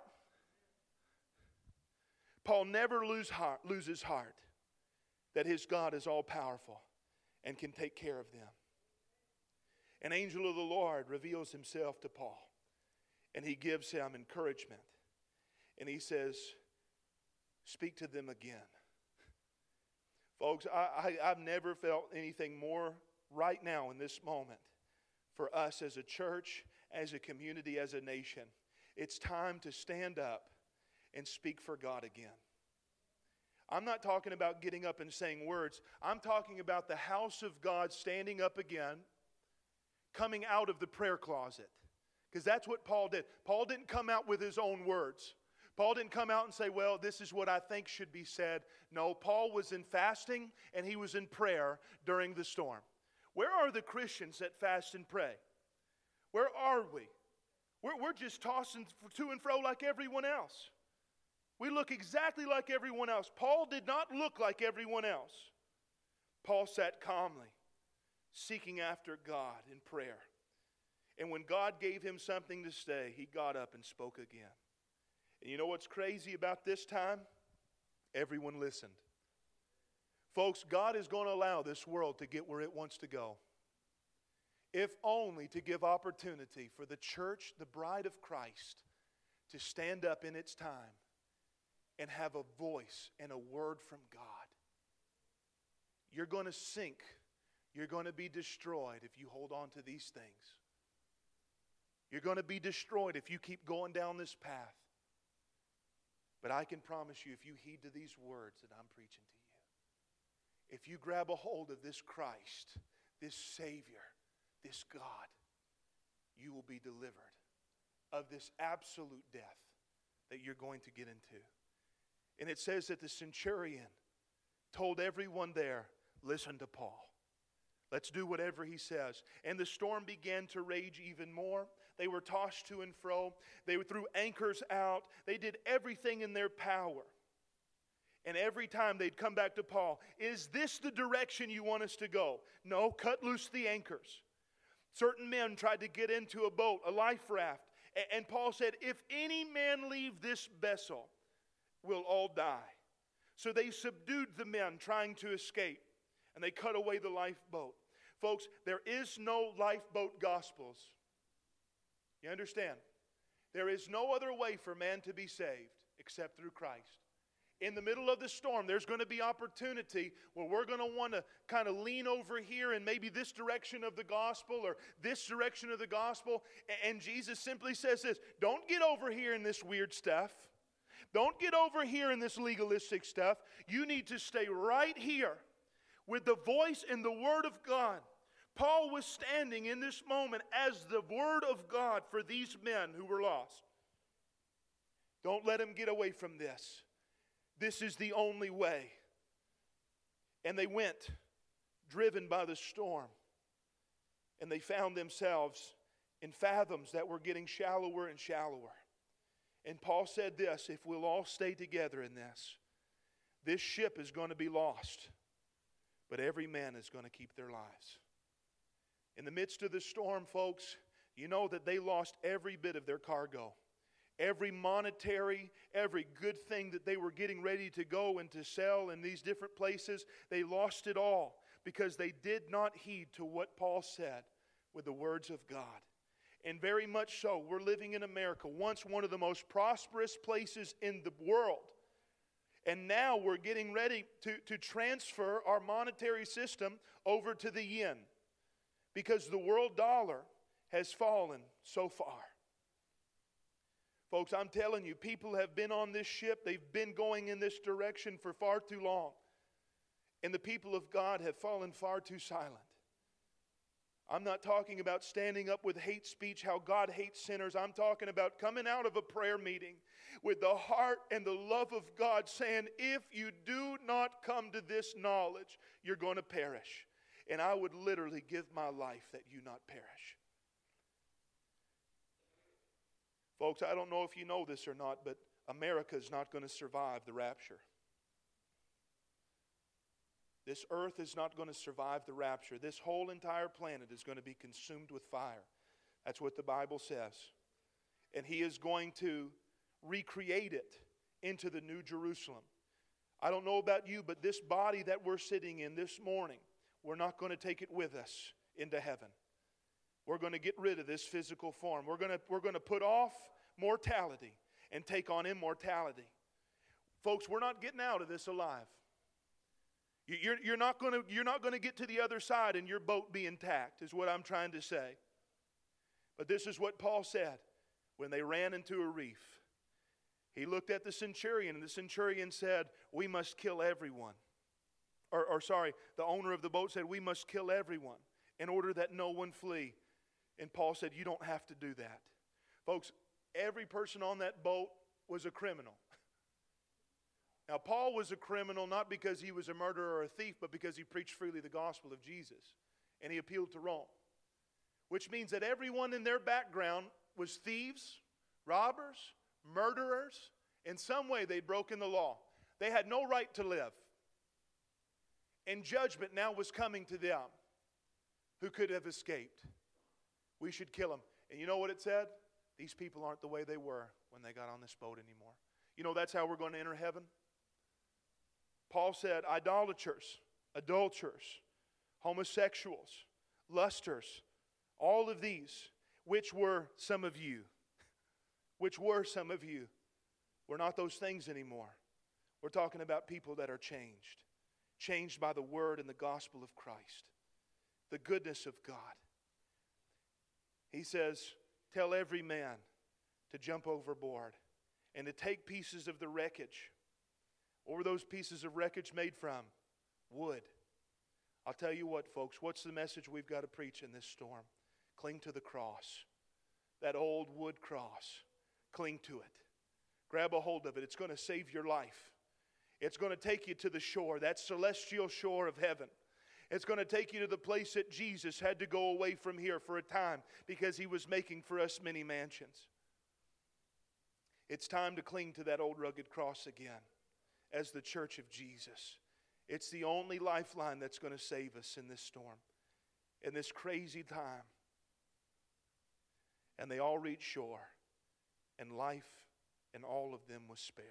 Paul never lose heart, loses heart that his God is all-powerful and can take care of them. An angel of the Lord reveals himself to Paul, and he gives him encouragement. And he says, speak to them again. Folks, I, I, I've never felt anything more right now in this moment for us as a church, as a community, as a nation. It's time to stand up and speak for God again. I'm not talking about getting up and saying words. I'm talking about the house of God standing up again, coming out of the prayer closet. Because that's what Paul did. Paul didn't come out with his own words. Paul didn't come out and say, well, this is what I think should be said. No, Paul was in fasting and he was in prayer during the storm. Where are the Christians that fast and pray? Where are we? We're, we're just tossing to and fro like everyone else. We look exactly like everyone else. Paul did not look like everyone else. Paul sat calmly, seeking after God in prayer. And when God gave him something to say, he got up and spoke again. And you know what's crazy about this time? Everyone listened. Folks, God is going to allow this world to get where it wants to go, if only to give opportunity for the church, the bride of Christ, to stand up in its time and have a voice and a word from God. You're going to sink. You're going to be destroyed if you hold on to these things. You're going to be destroyed if you keep going down this path. But I can promise you, if you heed to these words that I'm preaching to you, if you grab a hold of this Christ, this Savior, this God, you will be delivered of this absolute death that you're going to get into. And it says that the centurion told everyone there, listen to Paul. Let's do whatever he says. And the storm began to rage even more. They were tossed to and fro. They threw anchors out. They did everything in their power. And every time they'd come back to Paul, is this the direction you want us to go? No, cut loose the anchors. Certain men tried to get into a boat, a life raft. And Paul said, if any man leave this vessel, we'll all die. So they subdued the men trying to escape. And they cut away the lifeboat. Folks, there is no lifeboat gospels. You understand? There is no other way for man to be saved except through Christ. In the middle of the storm, there's going to be opportunity where we're going to want to kind of lean over here and maybe this direction of the gospel or this direction of the gospel. And Jesus simply says this, don't get over here in this weird stuff. Don't get over here in this legalistic stuff. You need to stay right here with the voice and the Word of God. Paul was standing in this moment as the Word of God for these men who were lost. Don't let them get away from this. This is the only way. And they went, driven by the storm. And they found themselves in fathoms that were getting shallower and shallower. And Paul said this, if we'll all stay together in this, this ship is going to be lost. But every man is going to keep their lives. In the midst of the storm, folks, you know that they lost every bit of their cargo. Every monetary, every good thing that they were getting ready to go and to sell in these different places, they lost it all because they did not heed to what Paul said with the words of God. And very much so, we're living in America, once one of the most prosperous places in the world. And now we're getting ready to, to transfer our monetary system over to the yen because the world dollar has fallen so far. Folks, I'm telling you, people have been on this ship. They've been going in this direction for far too long. And the people of God have fallen far too silent. I'm not talking about standing up with hate speech, how God hates sinners. I'm talking about coming out of a prayer meeting with the heart and the love of God saying, if you do not come to this knowledge, you're going to perish. And I would literally give my life that you not perish. Folks, I don't know if you know this or not, but America is not going to survive the rapture. This earth is not going to survive the rapture. This whole entire planet is going to be consumed with fire. That's what the Bible says. And He is going to recreate it into the New Jerusalem. I don't know about you, but this body that we're sitting in this morning, we're not going to take it with us into heaven. We're going to get rid of this physical form. We're going to, we're going to put off mortality and take on immortality. Folks, we're not getting out of this alive. You're, you're not going to, you're not going to get to the other side and your boat be intact, is what I'm trying to say. But this is what Paul said when they ran into a reef. He looked at the centurion, and the centurion said, we must kill everyone. Or, or sorry, the owner of the boat said, we must kill everyone in order that no one flee. And Paul said, you don't have to do that. Folks, every person on that boat was a criminal. Now, Paul was a criminal not because he was a murderer or a thief, but because he preached freely the gospel of Jesus. And he appealed to Rome. Which means that everyone in their background was thieves, robbers, murderers. In some way, they'd broken the law. They had no right to live. And judgment now was coming to them who could have escaped. We should kill them. And you know what it said? These people aren't the way they were when they got on this boat anymore. You know that's how we're going to enter heaven? Paul said, idolaters, adulterers, homosexuals, lusters, all of these, which were some of you, which were some of you, we're not those things anymore. We're talking about people that are changed, changed by the word and the gospel of Christ, the goodness of God. He says, tell every man to jump overboard and to take pieces of the wreckage. What were those pieces of wreckage made from? Wood. I'll tell you what, folks, what's the message we've got to preach in this storm? Cling to the cross. That old wood cross. Cling to it. Grab a hold of it. It's going to save your life. It's going to take you to the shore, that celestial shore of heaven. It's going to take you to the place that Jesus had to go away from here for a time because He was making for us many mansions. It's time to cling to that old rugged cross again as the church of Jesus. It's the only lifeline that's going to save us in this storm, in this crazy time. And they all reached shore, and life in all of them was spared.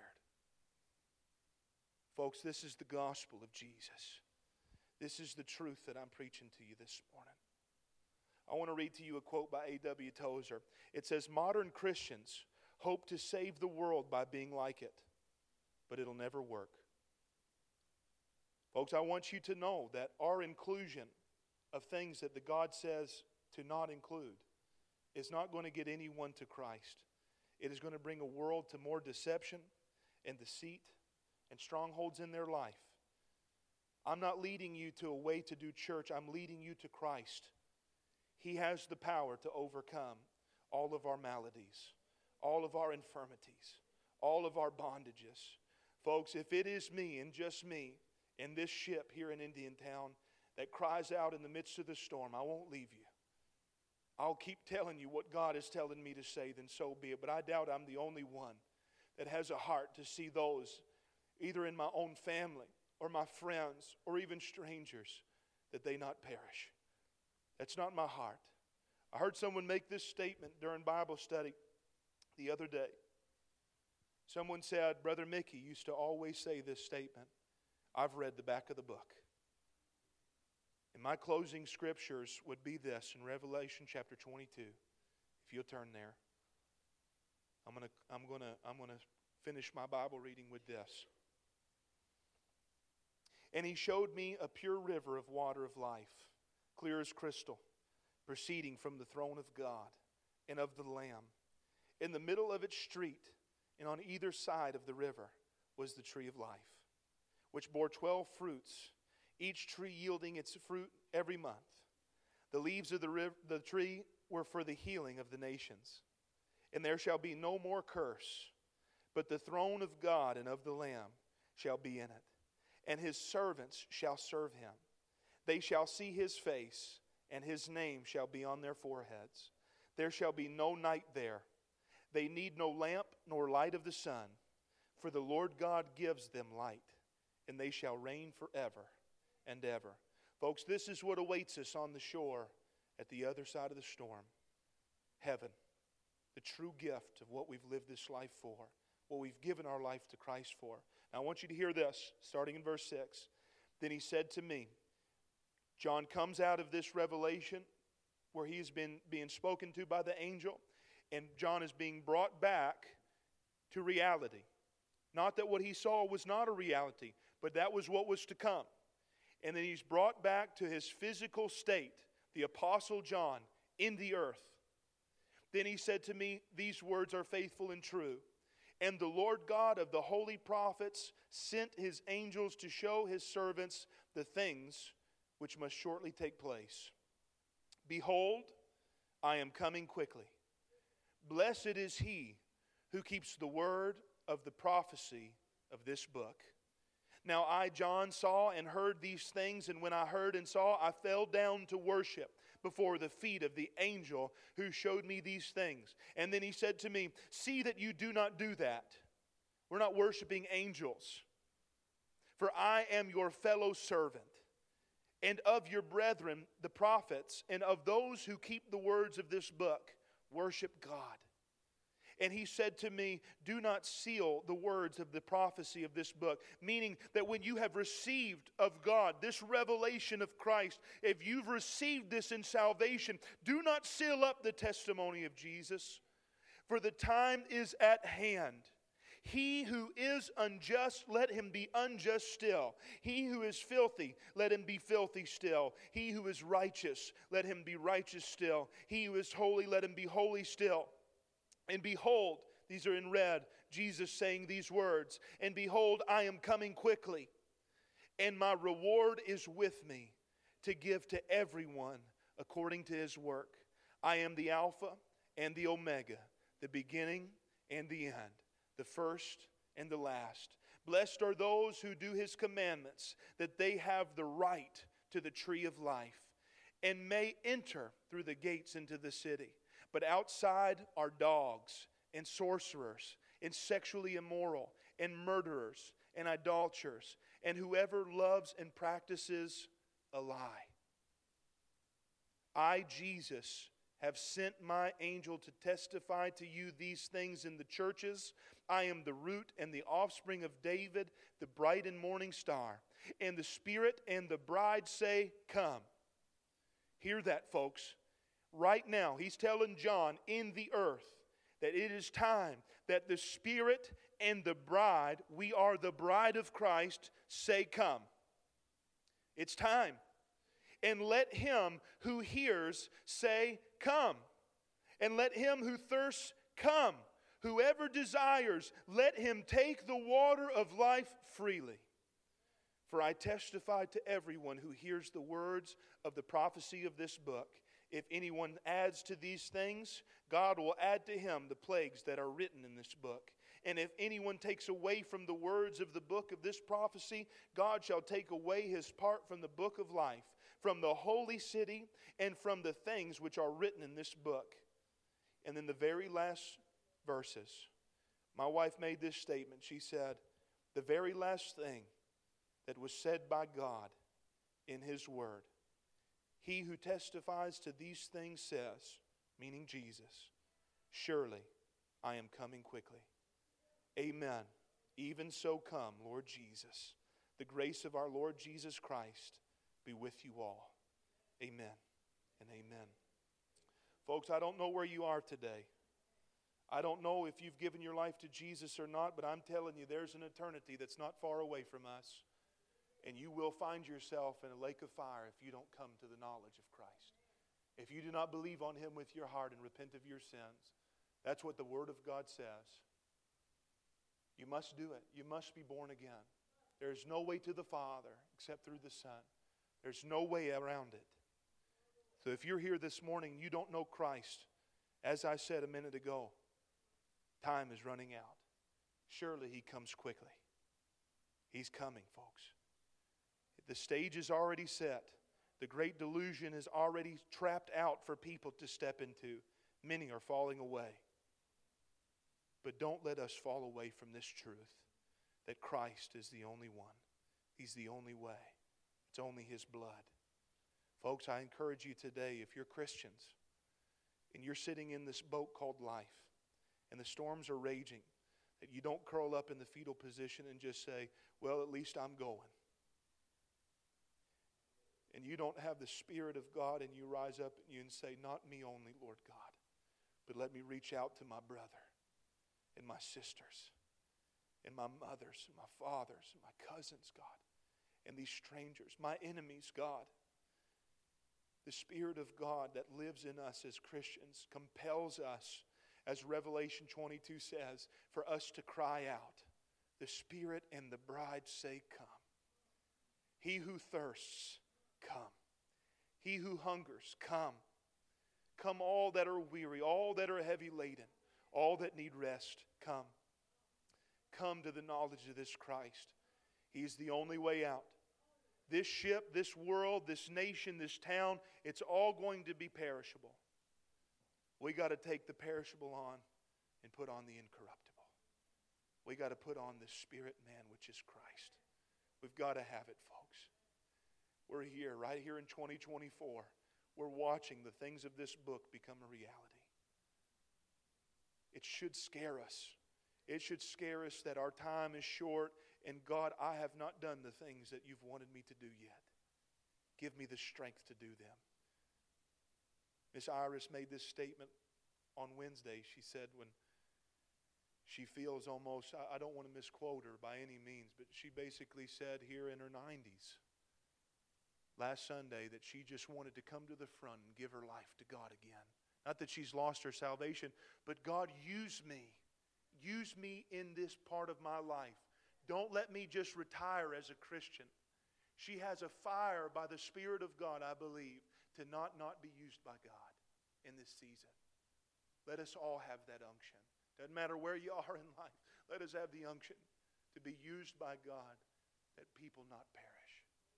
Folks, this is the gospel of Jesus. This is the truth that I'm preaching to you this morning. I want to read to you a quote by A W Tozer. It says, "Modern Christians hope to save the world by being like it, but it'll never work." Folks, I want you to know that our inclusion of things that the God says to not include is not going to get anyone to Christ. It is going to bring a world to more deception and deceit and strongholds in their life. I'm not leading you to a way to do church. I'm leading you to Christ. He has the power to overcome all of our maladies, all of our infirmities, all of our bondages. Folks, if it is me and just me in this ship here in Indiantown that cries out in the midst of the storm, I won't leave you. I'll keep telling you what God is telling me to say, then so be it. But I doubt I'm the only one that has a heart to see those, either in my own family or my friends or even strangers, that they not perish. That's not my heart. I heard someone make this statement during Bible study the other day. Someone said, Brother Mickey used to always say this statement, "I've read the back of the book." And my closing scriptures would be this in Revelation chapter twenty-two. If you'll turn there. I'm going to I'm going to I'm going to finish my Bible reading with this. "And He showed me a pure river of water of life, clear as crystal, proceeding from the throne of God and of the Lamb. In the middle of its street and on either side of the river was the tree of life, which bore twelve fruits, each tree yielding its fruit every month. The leaves of the, riv- the tree were for the healing of the nations. And there shall be no more curse, but the throne of God and of the Lamb shall be in it, and His servants shall serve Him. They shall see His face, and His name shall be on their foreheads. There shall be no night there. They need no lamp nor light of the sun, for the Lord God gives them light, and they shall reign forever and ever." Folks, this is what awaits us on the shore at the other side of the storm. Heaven, the true gift of what we've lived this life for, what we've given our life to Christ for. Now I want you to hear this, starting in verse six. "Then He said to me," John comes out of this revelation where he's been being spoken to by the angel, and John is being brought back to reality. Not that what he saw was not a reality, but that was what was to come. And then he's brought back to his physical state, the Apostle John, in the earth. "Then He said to me, these words are faithful and true. And the Lord God of the holy prophets sent His angels to show His servants the things which must shortly take place. Behold, I am coming quickly. Blessed is he who keeps the word of the prophecy of this book. Now I, John, saw and heard these things, and when I heard and saw, I fell down to worship before the feet of the angel who showed me these things. And then he said to me, see that you do not do that." We're not worshiping angels. "For I am your fellow servant, and of your brethren, the prophets, and of those who keep the words of this book. Worship God." And he said to me, "Do not seal the words of the prophecy of this book." Meaning that when you have received of God this revelation of Christ, if you've received this in salvation, do not seal up the testimony of Jesus. For the time is at hand. He who is unjust, let him be unjust still. He who is filthy, let him be filthy still. He who is righteous, let him be righteous still. He who is holy, let him be holy still. And behold, these are in red, Jesus saying these words, and behold, I am coming quickly, and my reward is with me to give to everyone according to his work. I am the Alpha and the Omega, the beginning and the end, the first and the last. Blessed are those who do his commandments, that they have the right to the tree of life, and may enter through the gates into the city. But outside are dogs, and sorcerers, and sexually immoral, and murderers, and idolaters, and whoever loves and practices a lie. I, Jesus, have sent my angel to testify to you these things in the churches. I am the root and the offspring of David, the bright and morning star. And the Spirit and the bride say, come. Hear that, folks. Right now, he's telling John in the earth that it is time that the Spirit and the bride, we are the bride of Christ, say come. It's time. And let him who hears say, come. And let him who thirsts come. Whoever desires, let him take the water of life freely. For I testify to everyone who hears the words of the prophecy of this book. If anyone adds to these things, God will add to him the plagues that are written in this book. And if anyone takes away from the words of the book of this prophecy, God shall take away his part from the book of life, from the holy city, and from the things which are written in this book. And then the very last verses, my wife made this statement. She said, the very last thing that was said by God in his word, he who testifies to these things says, meaning Jesus, surely I am coming quickly. Amen. Even so come, Lord Jesus. The grace of our Lord Jesus Christ be with you all. Amen and amen. Folks, I don't know where you are today. I don't know if you've given your life to Jesus or not, but I'm telling you, there's an eternity that's not far away from us. And you will find yourself in a lake of fire if you don't come to the knowledge of Christ. If you do not believe on him with your heart and repent of your sins. That's what the Word of God says. You must do it. You must be born again. There's no way to the Father except through the Son. There's no way around it. So if you're here this morning and you don't know Christ, as I said a minute ago, time is running out. Surely he comes quickly. He's coming, folks. The stage is already set. The great delusion is already trapped out for people to step into. Many are falling away. But don't let us fall away from this truth that Christ is the only one. He's the only way. It's only his blood. Folks, I encourage you today, if you're Christians and you're sitting in this boat called life and the storms are raging, that you don't curl up in the fetal position and just say, well, at least I'm going. And you don't have the Spirit of God and you rise up and you say, not me only, Lord God, but let me reach out to my brother and my sisters and my mothers and my fathers and my cousins, God, and these strangers, my enemies, God. The Spirit of God that lives in us as Christians compels us, as Revelation twenty-two says, for us to cry out, the Spirit and the bride say, come. He who thirsts, come. He who hungers, come. Come all that are weary, all that are heavy laden, all that need rest, come. Come to the knowledge of this Christ. He's the only way out. This ship, this world, this nation, this town, it's all going to be perishable. We got to take the perishable on and put on the incorruptible. We got to put on the spirit man, which is Christ. We've got to have it, folks. We're here, right here in twenty twenty-four. We're watching the things of this book become a reality. It should scare us. It should scare us that our time is short and God, I have not done the things that you've wanted me to do yet. Give me the strength to do them. Miss Iris made this statement on Wednesday. She said when she feels almost, I don't want to misquote her by any means, but she basically said here in her nineties, last Sunday, that she just wanted to come to the front and give her life to God again. Not that she's lost her salvation, but God, use me. Use me in this part of my life. Don't let me just retire as a Christian. She has a fire by the Spirit of God, I believe, to not not be used by God in this season. Let us all have that unction. Doesn't matter where you are in life. Let us have the unction to be used by God, that people not perish.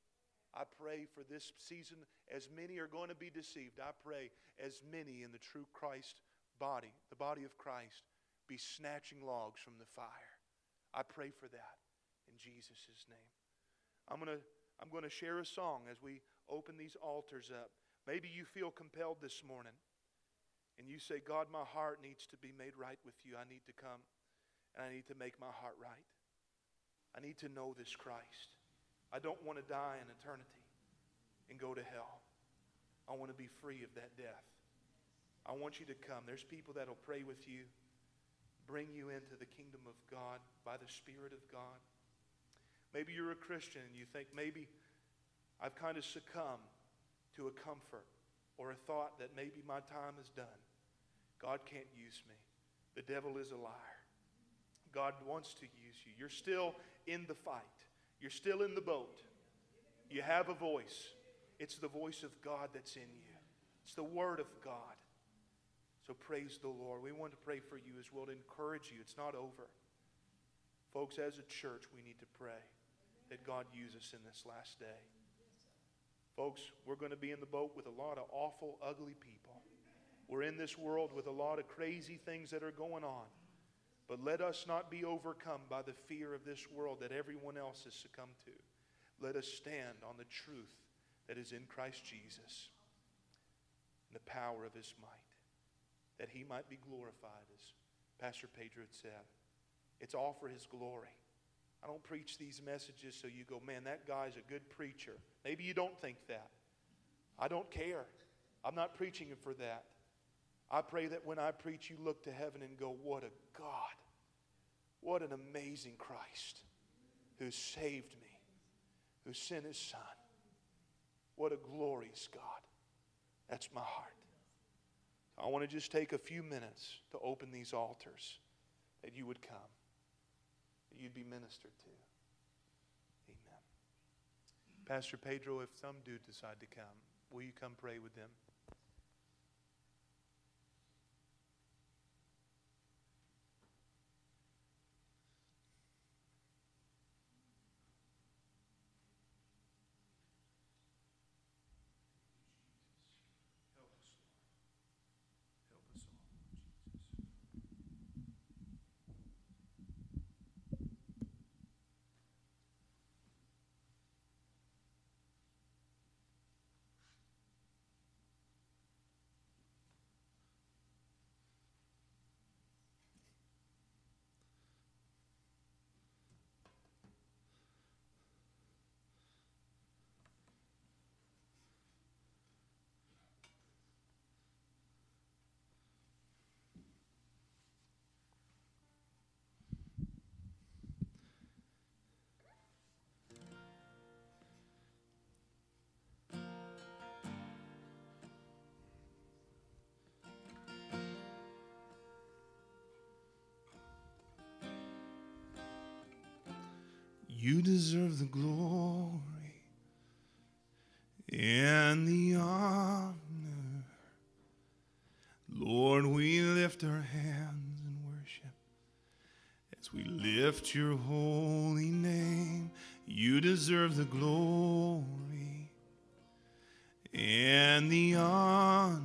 I pray for this season, as many are going to be deceived, I pray as many in the true Christ body, the body of Christ, be snatching logs from the fire. I pray for that in Jesus' name. I'm going to I'm going to share a song as we open these altars up. Maybe you feel compelled this morning and you say, God, my heart needs to be made right with you. I need to come and I need to make my heart right. I need to know this Christ. I don't want to die in eternity and go to hell. I want to be free of that death. I want you to come. There's people that will pray with you, bring you into the kingdom of God by the Spirit of God. Maybe you're a Christian and you think, maybe I've kind of succumbed to a comfort or a thought that maybe my time is done. God can't use me. The devil is a liar. God wants to use you. You're still in the fight. You're still in the boat. You have a voice. It's the voice of God that's in you. It's the Word of God. So praise the Lord. We want to pray for you as well, to encourage you. It's not over. Folks, as a church, we need to pray that God use us in this last day. Folks, we're going to be in the boat with a lot of awful, ugly people. We're in this world with a lot of crazy things that are going on. But let us not be overcome by the fear of this world that everyone else has succumbed to. Let us stand on the truth that is in Christ Jesus, and the power of His might, that He might be glorified, as Pastor Pedro had said. It's all for His glory. I don't preach these messages so you go, man, that guy's a good preacher. Maybe you don't think that. I don't care. I'm not preaching it for that. I pray that when I preach, you look to heaven and go, what a God. What an amazing Christ who saved me, who sent His Son. What a glorious God. That's my heart. I want to just take a few minutes to open these altars, that you would come, that you'd be ministered to. Amen. Pastor Pedro, if some do decide to come, will you come pray with them? You deserve the glory and the honor. Lord, we lift our hands in worship as we lift your holy name. You deserve the glory and the honor.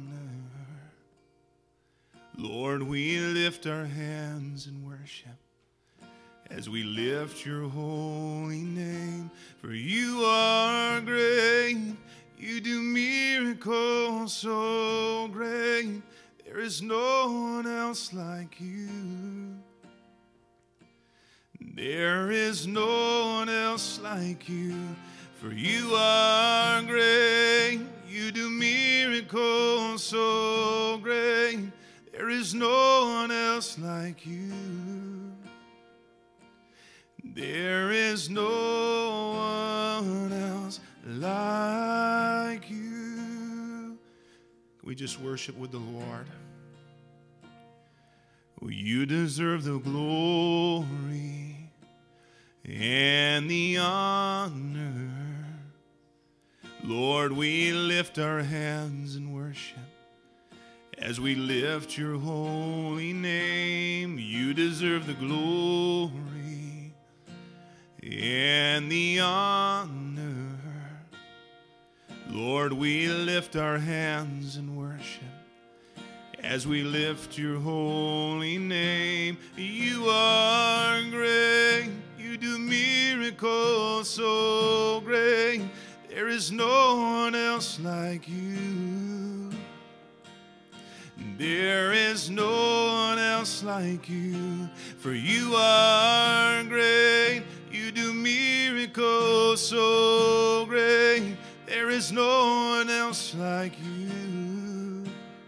Lord, we lift our hands in worship as we lift your holy name. For you are great, you do miracles so great. There is no one else like you. There is no one else like you. For you are great, you do miracles so great. There is no one else like you. There is no one else like you. Can we just worship with the Lord? Oh, you deserve the glory and the honor. Lord, we lift our hands in worship as we lift your holy name. You deserve the glory and the honor. Lord, we lift our hands in worship as we lift your holy name. You are great. You do miracles so great. There is no one else like you. There is no one else like you. For you are great. You do miracles so great. There is no one else like you.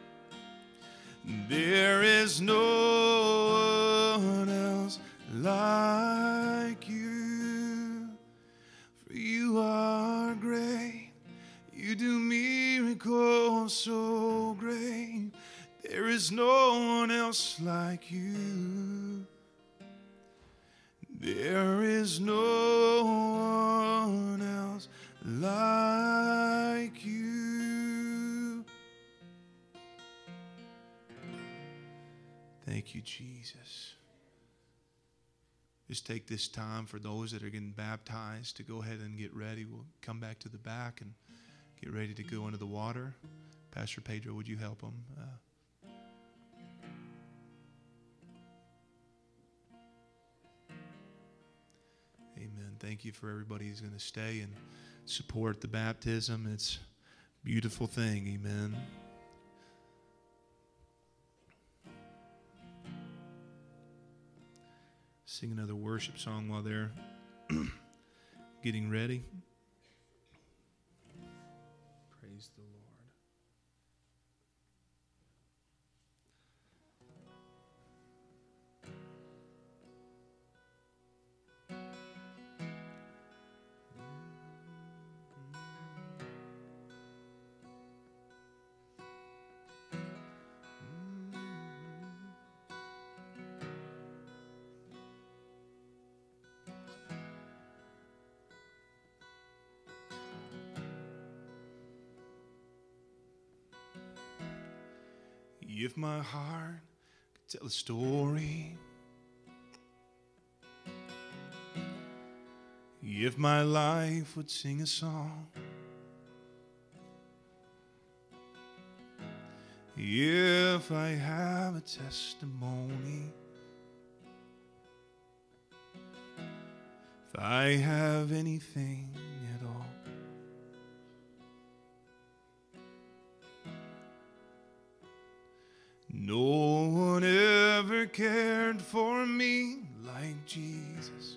There is no one else like you. For you are great. You do miracles so great. There is no one else like you. There is no one else like you. Thank you, Jesus. Just take this time for those that are getting baptized to go ahead and get ready. We'll come back to the back and get ready to go into the water. Pastor Pedro, would you help them? Uh, Amen. Thank you for everybody who's going to stay and support the baptism. It's a beautiful thing. Amen. Sing another worship song while they're getting ready. Praise the Lord. If my heart could tell a story, if my life would sing a song, if I have a testimony, if I have anything at all, no one ever cared for me like Jesus.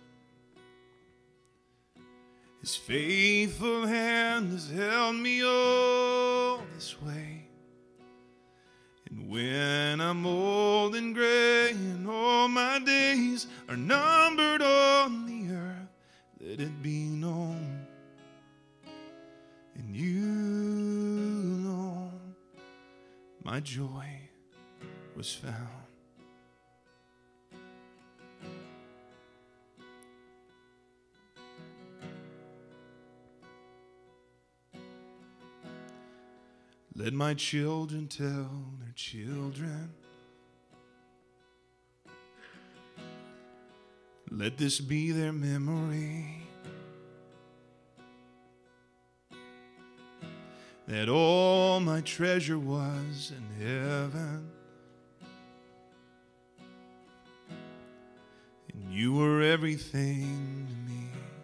His faithful hand has held me all this way. And when I'm old and gray and all my days are numbered on the earth, let it be known in you alone my joy was found. Let my children tell their children. Let this be their memory, that all my treasure was in heaven, and you were everything to me.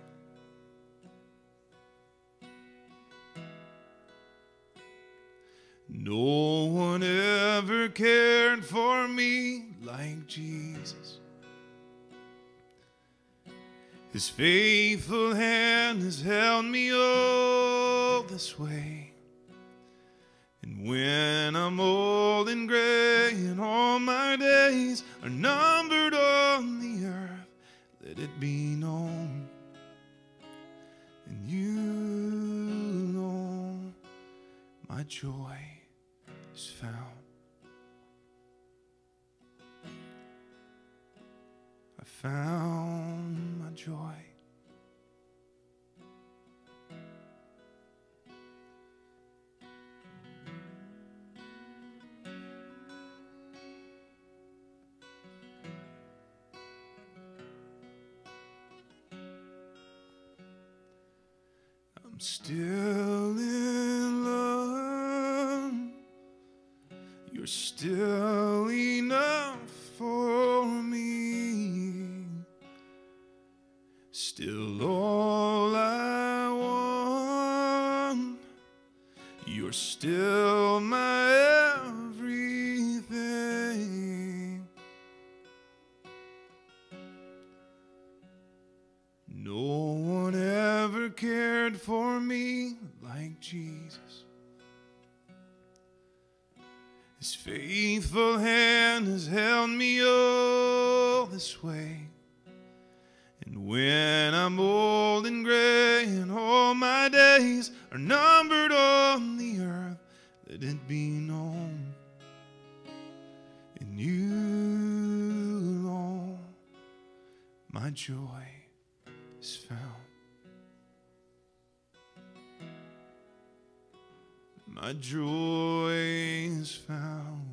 No one ever cared for me like Jesus. His faithful hand has held me all this way. And when I'm old and gray and all my days are numbered on the earth, let it be known. And you alone, my joy is found. I found my joy. I'm still in love. You're still enough for me. Still all I want. You're still my everything. No one ever cared for me like Jesus. His faithful hand has held me all this way. And when I'm old and gray and all my days are numbered on the earth, let it be known in you alone my joy is found. My joy is found.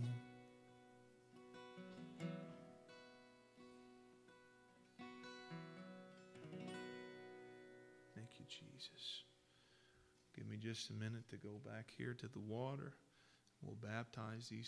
Thank you, Jesus. Give me just a minute to go back here to the water. We'll baptize these